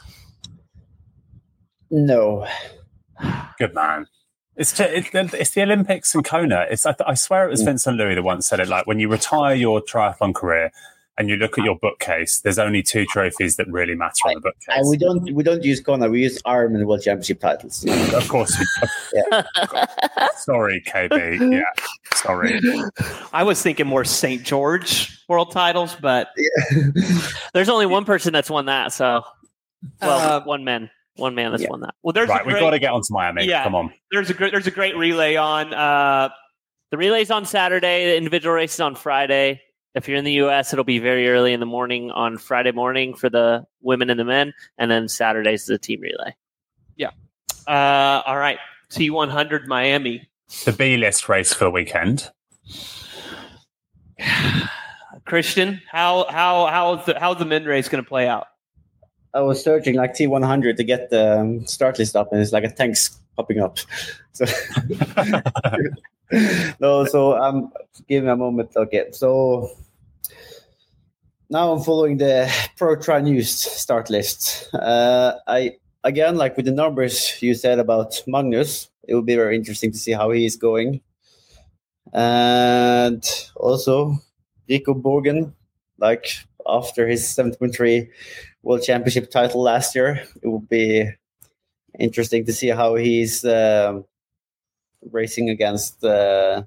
No. Good man. It's the Olympics and Kona. I swear it was Vincent Louis that once said it. When you retire your triathlon career and you look at your bookcase, there's only 2 trophies that really matter on the bookcase. And we don't use Kona. We use Ironman World Championship titles. Of course. Yeah. Sorry, KB. Yeah. Sorry. I was thinking more St. George world titles, but There's only one person that's won that. So, one man that's won that. Well, there's We've got to get on to Miami. Yeah. Come on. There's a great relay on. The relay's on Saturday. The individual race is on Friday. If you're in the U.S., it'll be very early in the morning on Friday morning for the women and the men, and then Saturday's the team relay. Yeah. All right. T100 Miami. The B-list race for the weekend. Christian, how's the men race going to play out? I was searching T100 to get the start list up, and it's like a tanks popping up. So no, so give me a moment. Okay, so now I'm following the Pro Tri News start list. I again, with the numbers you said about Magnus, it will be very interesting to see how he is going, and also Rico Borgen, after his 7.3 World Championship title last year, it will be interesting to see how he's racing against. Well,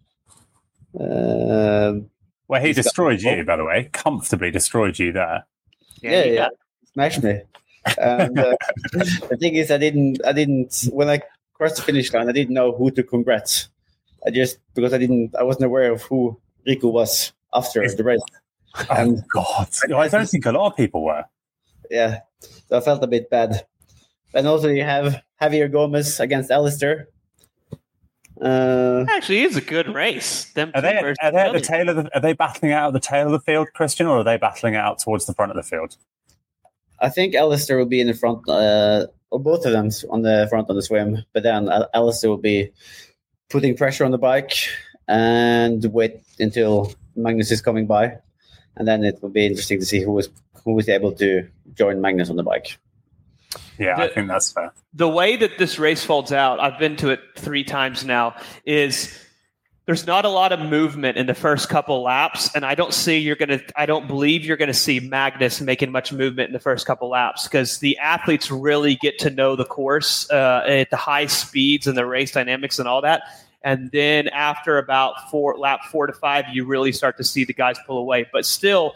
he destroyed you, by the way. Comfortably destroyed you there. Yeah. Smashed me. And the thing is, I didn't. When I crossed the finish line, I didn't know who to congrats. Because I wasn't aware of who Rico was after the race. Oh, God. I don't think a lot of people were. Yeah, so I felt a bit bad. And also you have Javier Gomez against Alistair. Actually, it's a good race. Are they at the tail of are they battling out at the tail of the field, Christian, or are they battling out towards the front of the field? I think Alistair will be in the front, or both of them on the front on the swim. But then Alistair will be putting pressure on the bike and wait until Magnus is coming by. And then it will be interesting to see who was able to join Magnus on the bike. Yeah, I think that's fair. The way that this race folds out, I've been to it 3 times now, is there's not a lot of movement in the first couple laps, and I don't believe you're gonna see Magnus making much movement in the first couple laps because the athletes really get to know the course at the high speeds and the race dynamics and all that. And then after about lap 4 to 5, you really start to see the guys pull away. But still,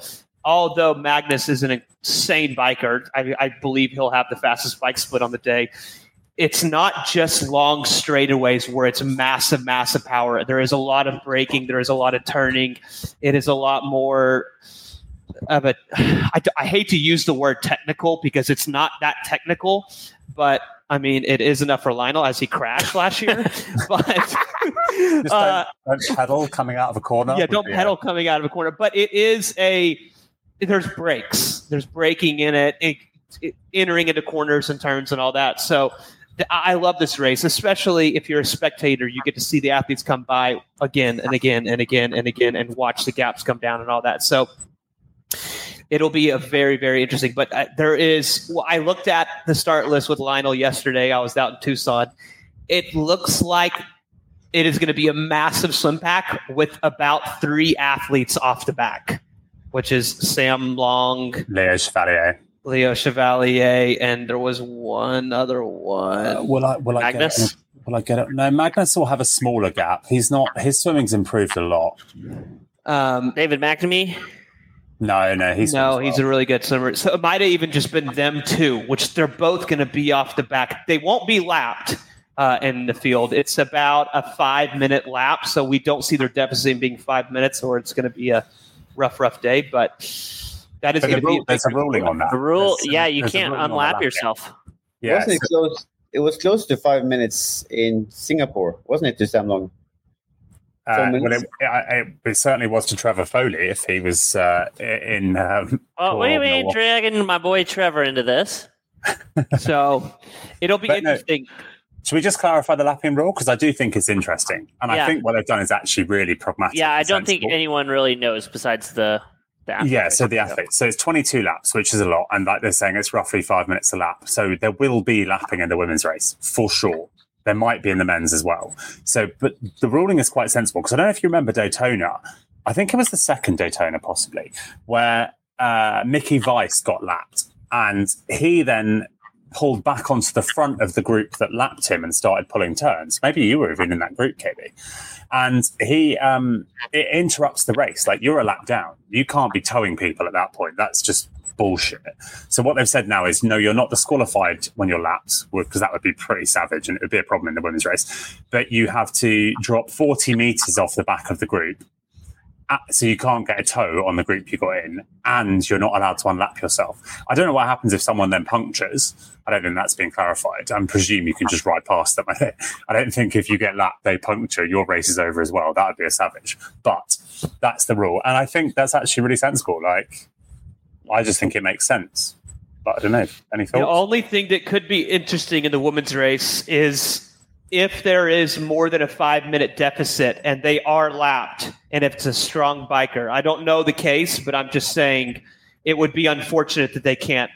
although Magnus is an insane biker, I believe he'll have the fastest bike split on the day. It's not just long straightaways where it's massive, massive power. There is a lot of braking. There is a lot of turning. It is a lot more of a, I hate to use the word technical because it's not that technical, but I mean, it is enough for Lionel as he crashed last year. But just don't pedal coming out of a corner. Yeah, don't pedal coming out of a corner. But it is there's brakes. There's braking in it, entering into corners and turns and all that. So I love this race, especially if you're a spectator. You get to see the athletes come by again and again and again and again and watch the gaps come down and all that. So it'll be a very, very interesting. But I looked at the start list with Lionel yesterday. I was out in Tucson. It looks like it is going to be a massive swim pack with about 3 athletes off the back, which is Sam Long, Leo Chevalier, and there was one other one. Will I Magnus? Will I get it? No, Magnus will have a smaller gap. His swimming's improved a lot. David McNamee? No, he's a really good swimmer. So it might have even just been them two, which they're both going to be off the back. They won't be lapped in the field. It's about a 5-minute lap, so we don't see their deficit being 5 minutes, or it's going to be a rough day. But that is going to be. There's a ruling on that. The rule, you can't unlap yourself. Yeah, wasn't it close? It was close to 5 minutes in Singapore, wasn't it, to Sam Long? It certainly was to Trevor Foley if he was in. Wait, dragging my boy Trevor into this. So it'll be interesting. Should we just clarify the lapping rule? Because I do think it's interesting. And I think what they've done is actually really pragmatic. Yeah, I don't think anyone really knows besides the athlete. Yeah, so the athlete. So it's 22 laps, which is a lot. And like they're saying, it's roughly 5 minutes a lap. So there will be lapping in the women's race, for sure. There might be in the men's as well. So, but the ruling is quite sensible. Because I don't know if you remember Daytona. I think it was the second Daytona, possibly, where Mickey Weiss got lapped. And he then pulled back onto the front of the group that lapped him and started pulling turns. Maybe you were even in that group, KB. And he it interrupts the race. Like, you're a lap down. You can't be towing people at that point. That's just bullshit. So what they've said now is, no, you're not disqualified when you're lapped, because that would be pretty savage and it would be a problem in the women's race. But you have to drop 40 meters off the back of the group. So you can't get a tow on the group you got in, and you're not allowed to unlap yourself. I don't know what happens if someone then punctures. I don't think that's been clarified. I presume you can just ride past them. I don't think if you get lapped, they puncture, your race is over as well. That would be a savage. But that's the rule. And I think that's actually really sensible. Like, I just think it makes sense. But I don't know. Any thoughts? The only thing that could be interesting in the women's race is if there is more than a 5-minute deficit and they are lapped, and if it's a strong biker. I don't know the case, but I'm just saying it would be unfortunate that they can't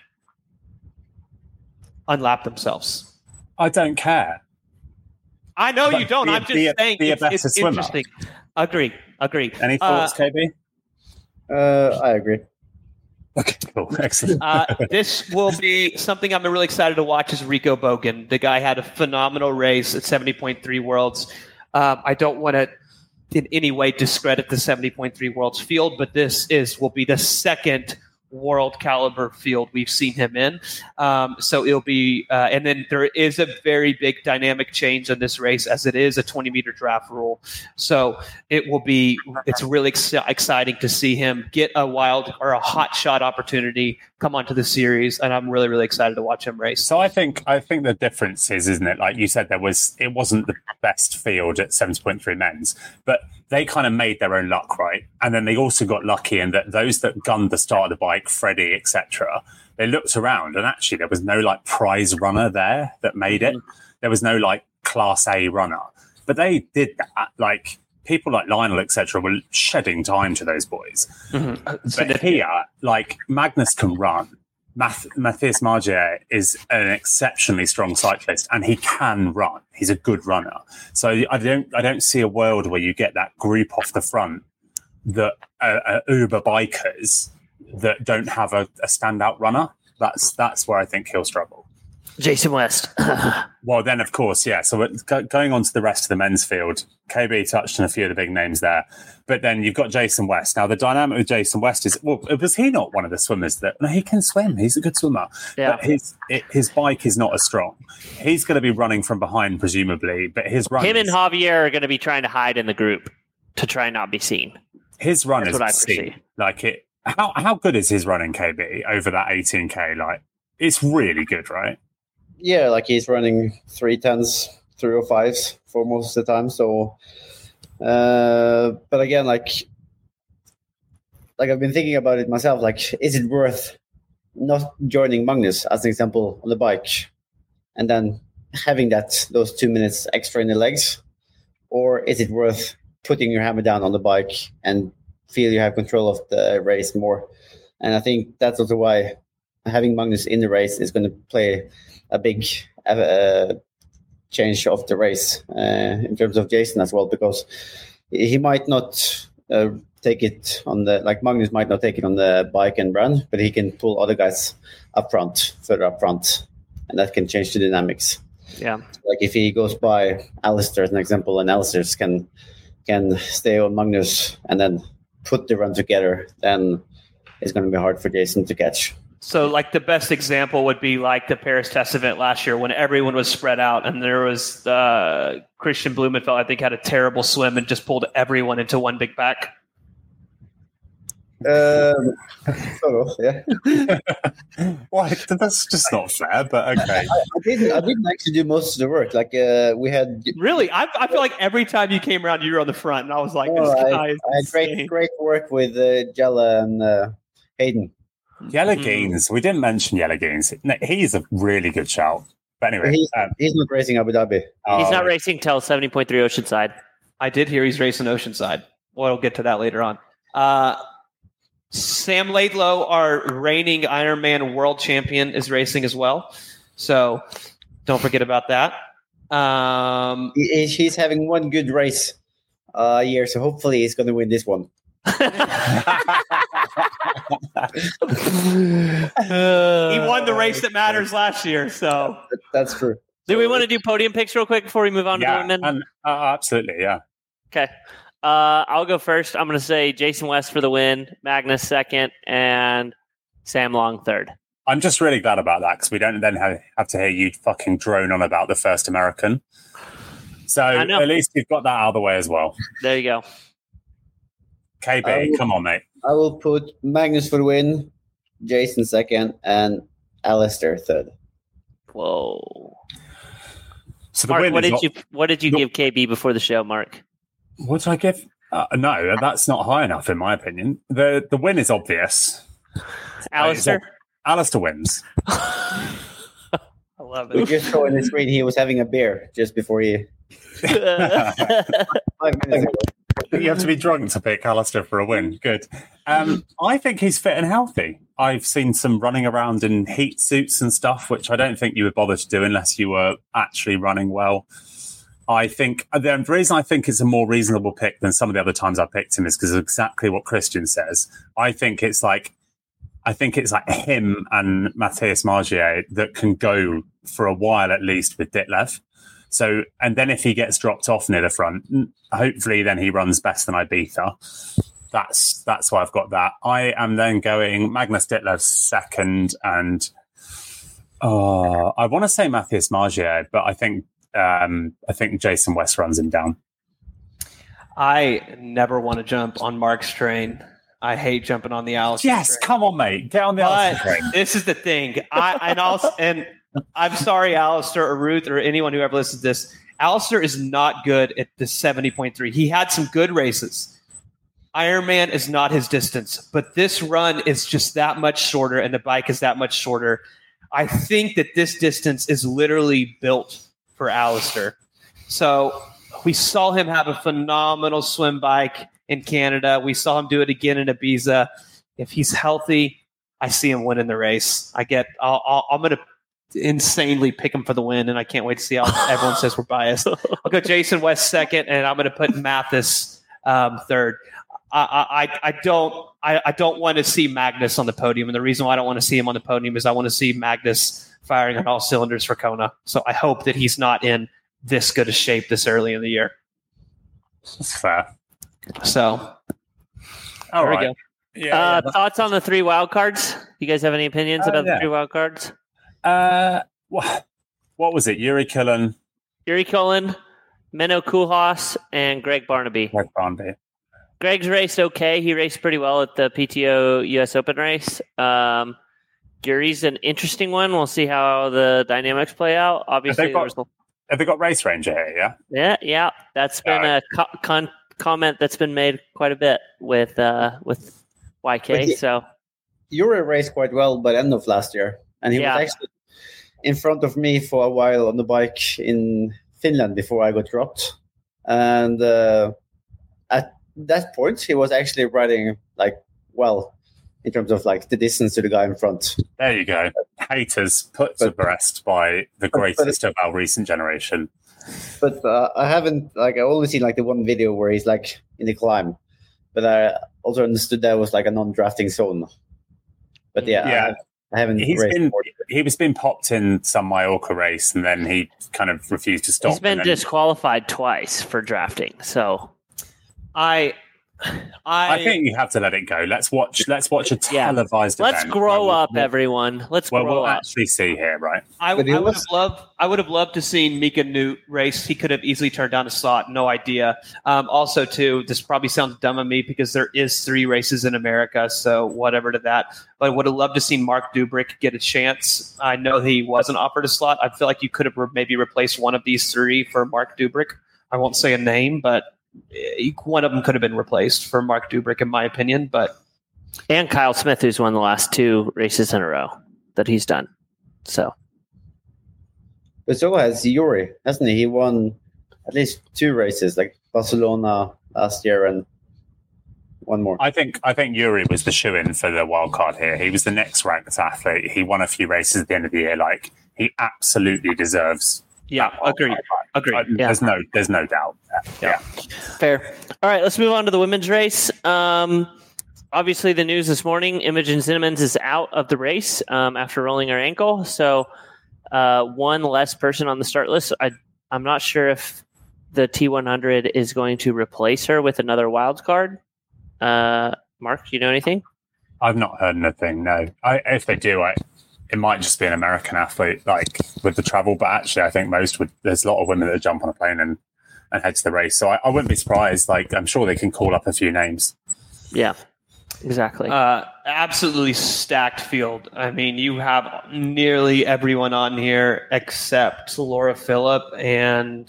unlap themselves. I don't care. I know you don't. I'm just saying it's swimmer. interesting. Agree. Any thoughts, KB? I agree. Okay, cool. Excellent. This will be something I'm really excited to watch is Rico Bogan. The guy had a phenomenal race at 70.3 Worlds. I don't want to in any way discredit the 70.3 Worlds field, but this will be the second world caliber field we've seen him in. So it'll be, and then there is a very big dynamic change in this race as it is a 20-meter draft rule. So it's really exciting to see him get a wild or a hot shot opportunity come onto the series. And I'm really, really excited to watch him race. So I think the difference is, isn't it? Like you said, it wasn't the best field at 70.3 men's, but they kind of made their own luck, right? And then they also got lucky in that those that gunned the start of the bike, Freddie, etc., they looked around and actually there was no like prize runner there that made it. There was no like class A runner, but they did that. Like people like Lionel, etc., were shedding time to those boys. Mm-hmm. But here, like Magnus can run. Matthias Margier is an exceptionally strong cyclist, and he can run. He's a good runner. So I don't see a world where you get that group off the front that are Uber bikers that don't have a standout runner. That's where I think he'll struggle. Jason West. Well, then, of course, yeah. So going on to the rest of the men's field, KB touched on a few of the big names there. But then you've got Jason West. Now, the dynamic with Jason West is, well, was he not one of the swimmers that... No, he can swim. He's a good swimmer. Yeah. But his bike is not as strong. He's going to be running from behind, presumably, but his run... Him and Javier are going to be trying to hide in the group to try and not be seen. His run That's is what I obscene. foresee. Like it... How good is his running, KB, over that 18K? Like, it's really good, right? Yeah, like he's running 310s, 305s for most of the time. So, but again, like I've been thinking about it myself. Like, is it worth not joining Magnus as an example on the bike, and then having those 2 minutes extra in the legs, or is it worth putting your hammer down on the bike and feel you have control of the race more? And I think that's also why having Magnus in the race is going to play a big change of the race in terms of Jason as well, because he might not take it on Magnus might not take it on the bike and run, but he can pull other guys further up front, and that can change the dynamics. Yeah. Like if he goes by Alistair as an example, and Alistair can stay on Magnus and then put the run together, then it's going to be hard for Jason to catch. So, like, the best example would be like the Paris Test event last year when everyone was spread out, and there was Christian Blumenfeld, I think, had a terrible swim and just pulled everyone into one big pack. Sort of, yeah. Well, that's just not fair, but okay. I didn't actually do most of the work. Like we had Really, I feel like every time you came around, you were on the front, and I was like, I this guy is had great work with Jella and Hayden. Yellow Gaines. We didn't mention Yellow Gaines. No, he's a really good shout. But anyway, He's not racing Abu Dhabi. He's not racing till 70.3 Oceanside. I did hear he's racing Oceanside. We'll get to that later on. Sam Laidlow, our reigning Ironman world champion, is racing as well. So don't forget about that. He's having one good race a year, so hopefully he's going to win this one. He won the race that matters last year. So That's true. Do we want to do podium picks real quick before we move on to the women? Absolutely, yeah. Okay. I'll go first. I'm going to say Jason West for the win, Magnus second, and Sam Long third. I'm just really glad about that because we don't then have to hear you fucking drone on about the first American. So at least you've got that out of the way as well. There you go. KB, come on, mate. I will put Magnus for the win, Jason second, and Alistair third. Whoa. So the Mark, win what did you give KB before the show, Mark? What did I give? No, that's not high enough in my opinion. The win is obvious. Alistair? Alistair wins. I love We it. just saw in the screen he was having a beer just before he 5 minutes ago. You have to be drunk to pick Alistair for a win. Good. I think he's fit and healthy. I've seen some running around in heat suits and stuff, which I don't think you would bother to do unless you were actually running well. I think the reason I think it's a more reasonable pick than some of the other times I picked him is because of exactly what Christian says. I think it's like him and Matthias Margier that can go for a while at least with Ditlev. So, and then if he gets dropped off near the front, hopefully then he runs best than Ibiza. That's why I've got that. I am then going Magnus Ditlev second, and I want to say Matthias Margier, but I think Jason West runs him down. I never want to jump on Mark's train. I hate jumping on the Alistair Yes, train. come on, mate. Get on the Alistair train. This is the thing. And I'm sorry, Alistair or Ruth or anyone who ever listens to this. Alistair is not good at the 70.3. He had some good races. Ironman is not his distance, but this run is just that much shorter and the bike is that much shorter. I think that this distance is literally built for Alistair. So we saw him have a phenomenal swim bike in Canada. We saw him do it again in Ibiza. If he's healthy, I see him winning the race. I'm going to insanely pick him for the win, and I can't wait to see how everyone says we're biased. I'll go Jason West second, and I'm going to put Mathis third. I don't want to see Magnus on the podium, and the reason why I don't want to see him on the podium is I want to see Magnus firing on all cylinders for Kona. So I hope that he's not in this good a shape this early in the year. That's fair. So All there we right. go. Yeah. Thoughts on the 3 wild cards? You guys have any opinions about the 3 wild cards? What was it? Yuri Killen, Yuri Cullen, Menno Koolhaas, and Greg Barnaby. Greg Barnaby. Greg's raced okay. He raced pretty well at the PTO US Open race. Yuri's an interesting one. We'll see how the dynamics play out. Obviously, Have they got Race Ranger here? yeah. That's been a comment that's been made quite a bit with YK. So Yuri raced quite well by the end of last year, and he was actually in front of me for a while on the bike in Finland before I got dropped. And at that point, he was actually riding well in terms of the distance to the guy in front. There you go. Haters put to rest by the greatest of our recent generation. But I haven't I only seen the one video where he's in the climb. But I also understood that was a non-drafting zone. But I haven't. He was being popped in some Mallorca race, and then he kind of refused to stop. He's been disqualified twice for drafting. So I think you have to let it go. Let's watch a televised event. Let's grow up, everyone. We'll actually see here, right? I would have loved to see Mika Newt race. He could have easily turned down a slot. No idea. Also, too, this probably sounds dumb of me because there is 3 races in America, so whatever to that. But I would have loved to see Mark Dubrick get a chance. I know he wasn't offered a slot. I feel like you could have maybe replaced one of these 3 for Mark Dubrick. I won't say a name, but one of them could have been replaced for Mark Dubrick, in my opinion. And Kyle Smith, who's won the last 2 races in a row that he's done. But so has Yuri, hasn't he? He won at least 2 races, Barcelona last year and one more. I think Yuri was the shoe-in for the wild card here. He was the next ranked athlete. He won a few races at the end of the year. He absolutely deserves. Yeah, agreed. There's no doubt. Yeah. Fair. All right, let's move on to the women's race. Obviously, the news this morning, Imogen Simmons is out of the race after rolling her ankle. So one less person on the start list. I'm not sure if the T100 is going to replace her with another wild card. Mark, do you know anything? I've not heard anything, no. If they do, it might just be an American athlete, with the travel. But actually, I think there's a lot of women that jump on a plane and head to the race. So I wouldn't be surprised. I'm sure they can call up a few names. Yeah, exactly. Absolutely stacked field. I mean, you have nearly everyone on here except Laura Phillip and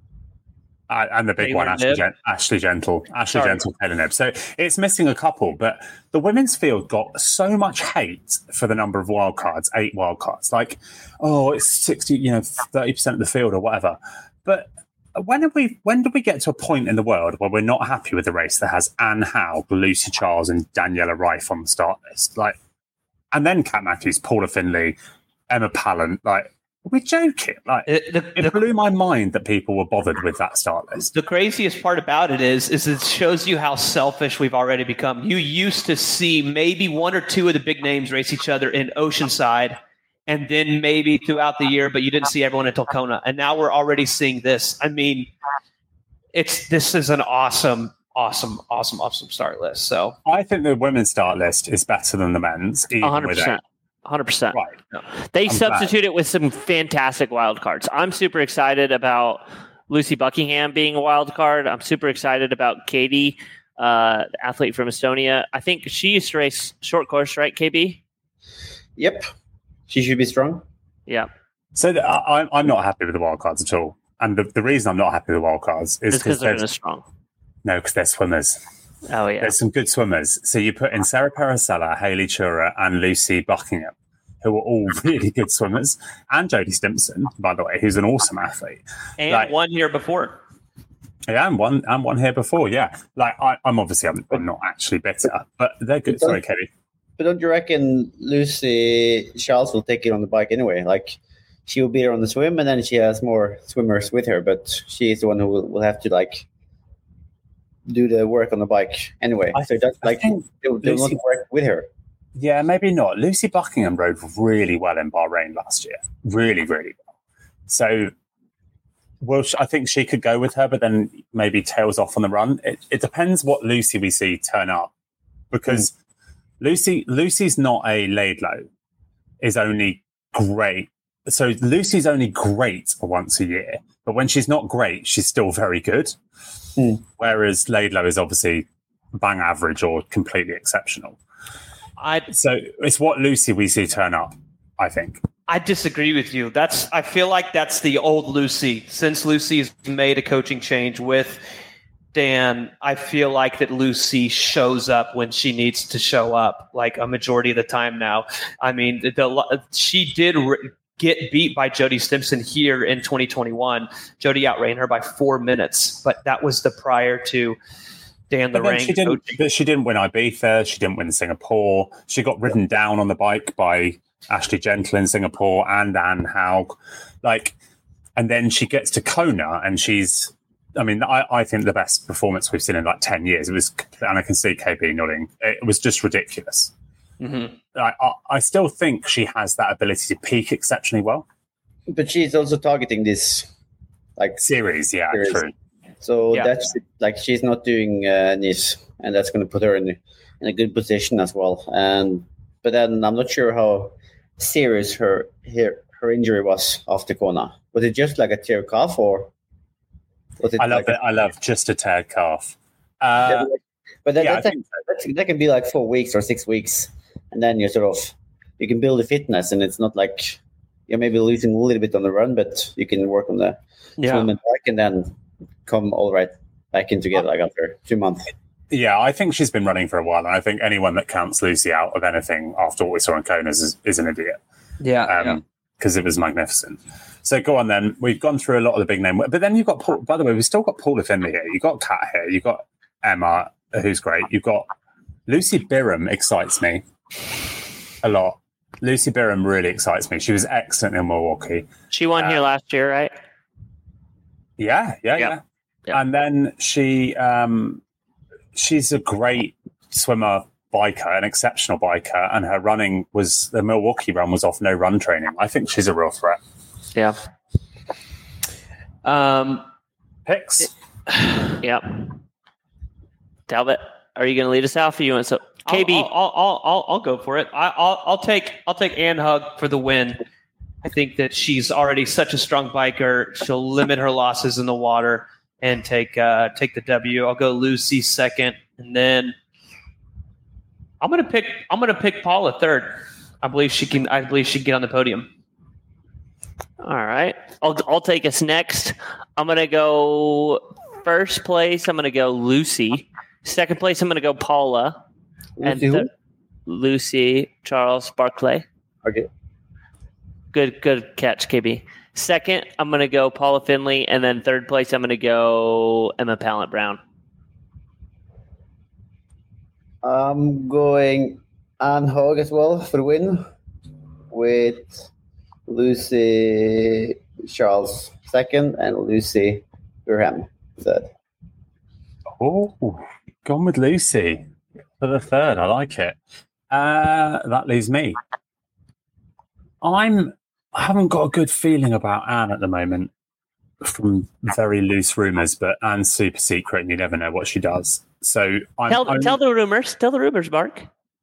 the big Taylor one, Ashley Gentle, Taylor Knibb. So it's missing a couple, but the women's field got so much hate for the number of wild cards, 8 wild cards. It's 60, 30% of the field or whatever. But when did we get to a point in the world where we're not happy with the race that has Anne Howe, Lucy Charles, and Daniela Rife on the start list? And then Kat Matthews, Paula Finley, Emma Pallant, we're joking. It blew my mind that people were bothered with that start list. The craziest part about it is it shows you how selfish we've already become. You used to see maybe 1 or 2 of the big names race each other in Oceanside, and then maybe throughout the year, but you didn't see everyone until Kona. And now we're already seeing this. I mean, this is an awesome start list. So I think the women's start list is better than the men's. 100%. 100%. Right. They substitute it with some fantastic wild cards. I'm super excited about Lucy Buckingham being a wild card. I'm super excited about Katie, the athlete from Estonia. I think she used to race short course, right, KB? Yep. She should be strong. Yeah. So I'm not happy with the wild cards at all. And the reason I'm not happy with the wild cards is because they're not strong. No, because they're swimmers. Oh, yeah. There's some good swimmers. So you put in Sarah Parasella, Hayley Chura, and Lucy Buckingham, who are all really good swimmers, and Jodie Stimpson, by the way, who's an awesome athlete. And one here before. Yeah, and one here before, yeah. I'm obviously, I'm not actually bitter, but they're good. Sorry, Katie. But don't you reckon Lucy Charles will take it on the bike anyway? She will be there on the swim, and then she has more swimmers with her, but she is the one who will have to, do the work on the bike anyway. They'll not work with her. Yeah, maybe not. Lucy Buckingham rode really well in Bahrain last year. Really, really well. So, well, I think she could go with her, but then maybe tails off on the run. It depends what Lucy we see turn up, because Lucy's not a Laidlow, is only great. So Lucy's only great once a year, but when she's not great, she's still very good. Whereas Laidlow is obviously bang average or completely exceptional. So it's what Lucy we see turn up, I think. I disagree with you. I feel like that's the old Lucy. Since Lucy has made a coaching change with Dan, I feel like that Lucy shows up when she needs to show up, like a majority of the time now. I mean, she did get beat by Jody Stimpson here in 2021. Jody outran her by 4 minutes, but that was the prior to Dan Lorraine. She didn't win Ibiza. She didn't win Singapore. She got ridden down on the bike by Ashley Gentle in Singapore and Anne Haug. And then she gets to Kona and she's, I think the best performance we've seen in like 10 years. It was, and I can see KB nodding. It was just ridiculous. Mm-hmm. I still think she has that ability to peak exceptionally well. But she's also targeting this series. True. So that's she's not doing Nice, and that's going to put her in a good position as well. But then I'm not sure how serious her injury was after Kona. Was it just like a tear calf, or was it? I love just a teared calf. But that can be like 4 weeks or 6 weeks, and then you you can build the fitness, and it's not like you're maybe losing a little bit on the run, but you can work on the swim and bike, and then come all right back in together after 2 months. Yeah, I think she's been running for a while, and I think anyone that counts Lucy out of anything after what we saw in Kona is an idiot. Yeah. Because it was magnificent. So go on then. We've gone through a lot of the big names. But then you've got Paul. By the way, we've still got Paula Finley here. You've got Kat here. You've got Emma, who's great. You've got Lucy Birham excites me a lot. Lucy Birham really excites me. She was excellent in Milwaukee. She won here last year, right? Yeah. And then she's a great swimmer, biker, an exceptional biker, and her running the Milwaukee run was off no run training. I think she's a real threat. Yeah. Picks? Yep. Talbot, are you going to lead us out? Or you want so KB? I'll go for it. I'll take Anne Haug for the win. I think that she's already such a strong biker. She'll limit her losses in the water and take the W. I'll go Lucy second, and then I'm gonna pick Paula third. I believe she can get on the podium. All right, I'll take us next. I'm gonna go first place. I'm gonna go Lucy. Second place, I'm gonna go Paula. Lucy Charles Barclay. Okay. Good catch, KB. Second, I'm going to go Paula Finley, and then third place, I'm going to go Emma Pallant Brown. I'm going Anne Haug as well for the win, with Lucy Charles second and Lucy Birham third. Oh, gone with Lucy for the third. I like it. That leaves me. I haven't got a good feeling about Anne at the moment from very loose rumours, but Anne's super secret and you never know what she does. So tell the rumours. Tell the rumours, Mark.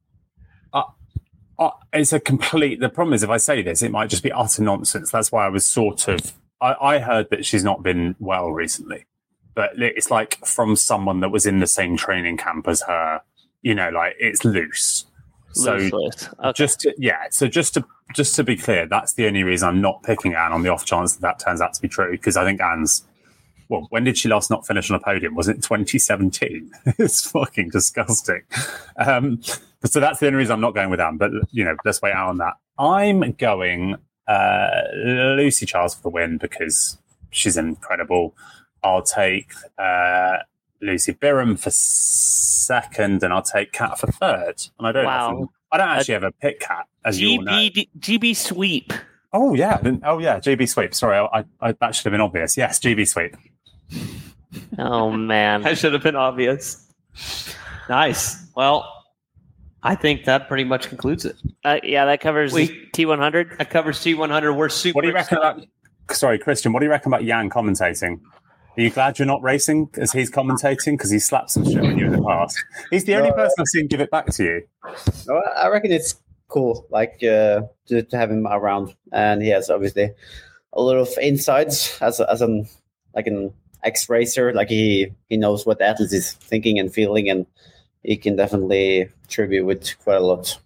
It's the problem is if I say this, it might just be utter nonsense. That's why I was I heard that she's not been well recently, but it's like from someone that was in the same training camp as her, it's loose. So okay. just to be clear, that's the only reason I'm not picking Anne on the off chance that turns out to be true. Because I think Anne's, when did she last not finish on a podium? Was it 2017? It's fucking disgusting. So that's the only reason I'm not going with Anne. But let's wait out on that. I'm going Lucy Charles for the win because she's incredible. I'll take Lucy Birham for second, and I'll take Kat for third. And I don't actually ever pick Kat, as you all know. GB Sweep. Oh yeah, GB Sweep. Sorry, that should have been obvious. Yes, GB Sweep. Oh man, that should have been obvious. Nice. Well, I think that pretty much concludes it. Yeah, that covers T100. That covers T100. We're super. What do you reckon about? Sorry, Christian. What do you reckon about Jan commentating? Are you glad you're not racing as he's commentating? Because he slapped some shit on you in the past. He's the only person I've seen give it back to you. No, I reckon it's cool, like to have him around, and he has obviously a lot of insights as an ex-racer. Like he knows what the athlete is thinking and feeling, and he can definitely contribute with quite a lot.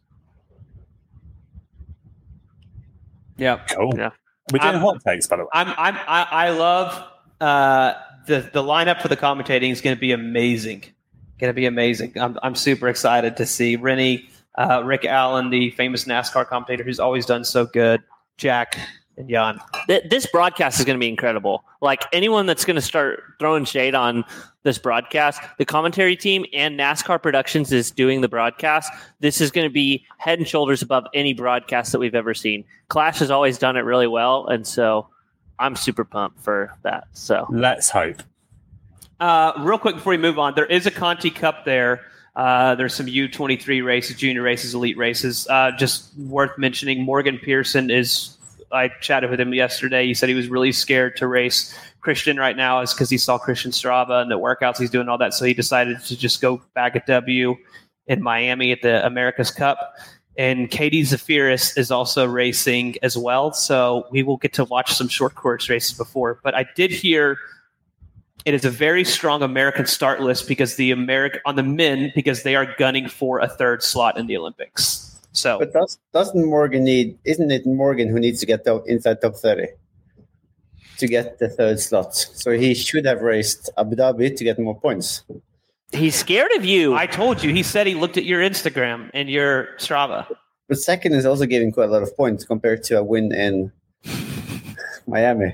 Yeah, cool. Yeah. We're doing hot takes, by the way. I love the lineup for the commentating is going to be amazing. Going to be amazing. I'm super excited to see Rennie, Rick Allen, the famous NASCAR commentator who's always done so good, Jack, and Jan. This broadcast is going to be incredible. Like anyone that's going to start throwing shade on this broadcast, the commentary team and NASCAR Productions is doing the broadcast. This is going to be head and shoulders above any broadcast that we've ever seen. Clash has always done it really well, and so I'm super pumped for that. So let's hope. Real quick before we move on, there is a Conti Cup there. There's some U23 races, junior races, elite races. Just worth mentioning, Morgan Pearson I chatted with him yesterday. He said he was really scared to race Christian right now is because he saw Christian Strava and the workouts he's doing, all that. So he decided to just go back at W in Miami at the America's Cup. And Katie Zafiris is also racing as well. So we will get to watch some short course races before. But I did hear it is a very strong American start list because on the men, because they are gunning for a third slot in the Olympics. So, but doesn't Morgan isn't it Morgan who needs to get inside top 30 to get the third slot? So he should have raced Abu Dhabi to get more points. He's scared of you. I told you. He said he looked at your Instagram and your Strava. But second is also giving quite a lot of points compared to a win in Miami.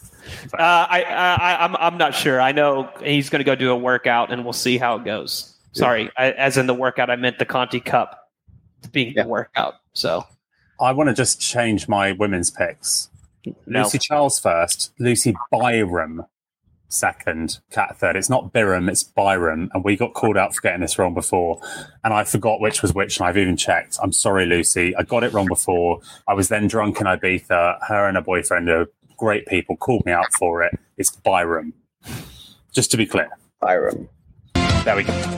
I'm not sure. I know he's going to go do a workout, and we'll see how it goes. Yeah. Sorry, as in the workout, I meant the Conti Cup being the workout. So I want to just change my women's picks. No. Lucy Charles first, Lucy Byram second, Kat third. It's not Byram, it's Byram, and we got called out for getting this wrong before, and I forgot which was which, and I've even checked. I'm sorry, Lucy. I got it wrong before. I was then drunk in Ibiza. Her and her boyfriend are great people, called me out for it. It's Byram. Just to be clear. Byram. There we go.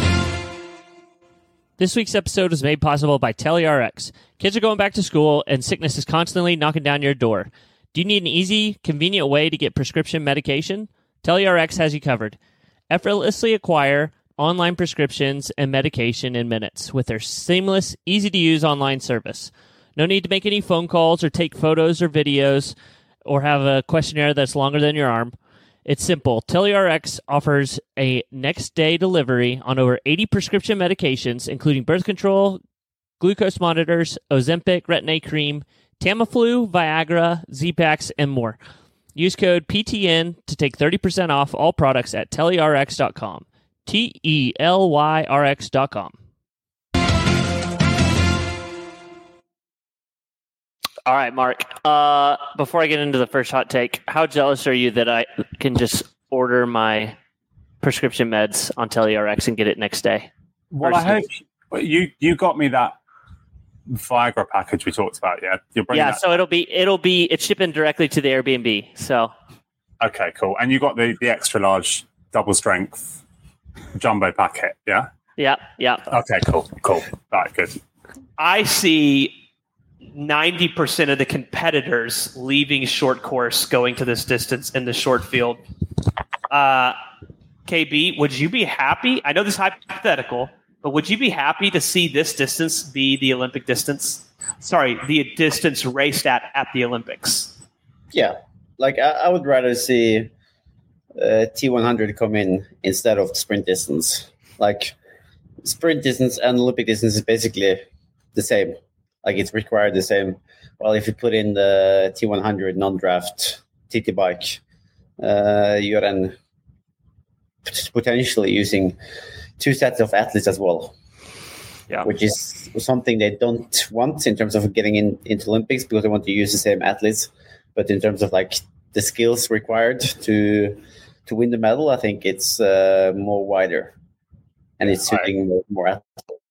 This week's episode was made possible by TeleRx. Kids are going back to school, and sickness is constantly knocking down your door. Do you need an easy, convenient way to get prescription medication? TeleRx has you covered. Effortlessly acquire online prescriptions and medication in minutes with their seamless, easy-to-use online service. No need to make any phone calls or take photos or videos or have a questionnaire that's longer than your arm. It's simple. TeleRx offers a next-day delivery on over 80 prescription medications, including birth control, glucose monitors, Ozempic, Retin-A cream, Tamiflu, Viagra, Z-Paks, and more. Use code PTN to take 30% off all products at telerx.com. TELYRX.com. All right, Mark. Before I get into the first hot take, how jealous are you that I can just order my prescription meds on TeleRx and get it next day? Well, I hope you got me that Viagra package we talked about. Yeah, so it's shipping directly to the Airbnb. So okay, cool. And you got the extra large double strength jumbo packet. Yeah. Yeah. Okay, cool. All right, good. I see 90% of the competitors leaving short course going to this distance in the short field. KB, would you be happy? I know this is hypothetical, but would you be happy to see this distance be the Olympic distance? Sorry, the distance raced at the Olympics. Yeah, like I would rather see T100 come in instead of sprint distance. Like sprint distance and Olympic distance is basically the same. Like it's required the same. Well, if you put in the T100 non-draft TT bike, you're then potentially using two sets of athletes as well. Yeah, which is something they don't want in terms of getting into Olympics because they want to use the same athletes. But in terms of like the skills required to win the medal, I think it's more wider and it's suiting more athletes.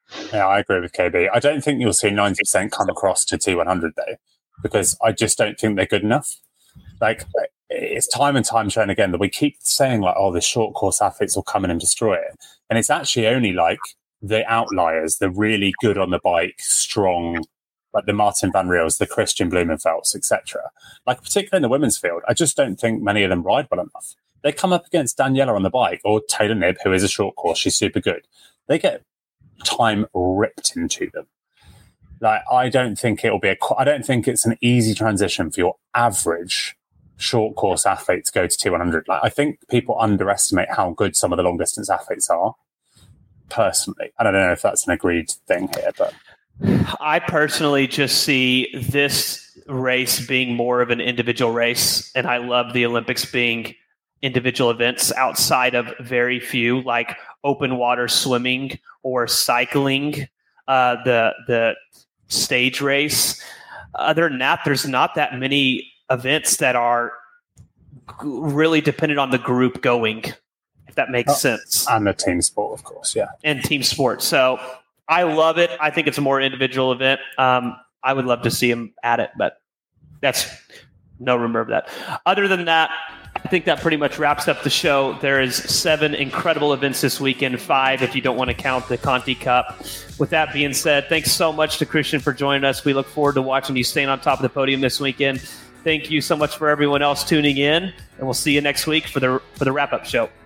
Yeah, I agree with KB. I don't think you'll see 90% come across to T100 though, because I just don't think they're good enough. Like, it's time and time shown again that we keep saying like, oh, the short course athletes will come in and destroy it. And it's actually only like the outliers, the really good on the bike, strong, like the Martin Van Riels, the Christian Blumenfelds, etc. Like, particularly in the women's field, I just don't think many of them ride well enough. They come up against Daniela on the bike or Taylor Knibb, who is a short course. She's super good. They get time ripped into them. Like, I don't think I don't think it's an easy transition for your average short course athlete to go to T100. Like, I think people underestimate how good some of the long distance athletes are. Personally, I don't know if that's an agreed thing here, but I personally just see this race being more of an individual race, and I love the Olympics being individual events outside of very few, like open water swimming or cycling, the stage race. Other than that, there's not that many events that are really dependent on the group going, if that makes sense. And the team sport, of course, yeah. And team sport. So I love it. I think it's a more individual event. I would love to see him at it, but that's no rumor of that. Other than that, I think that pretty much wraps up the show. There is 7 incredible events this weekend, 5 if you don't want to count the Conti Cup. With that being said, thanks so much to Christian for joining us. We look forward to watching you staying on top of the podium this weekend. Thank you so much for everyone else tuning in, and we'll see you next week for the wrap-up show.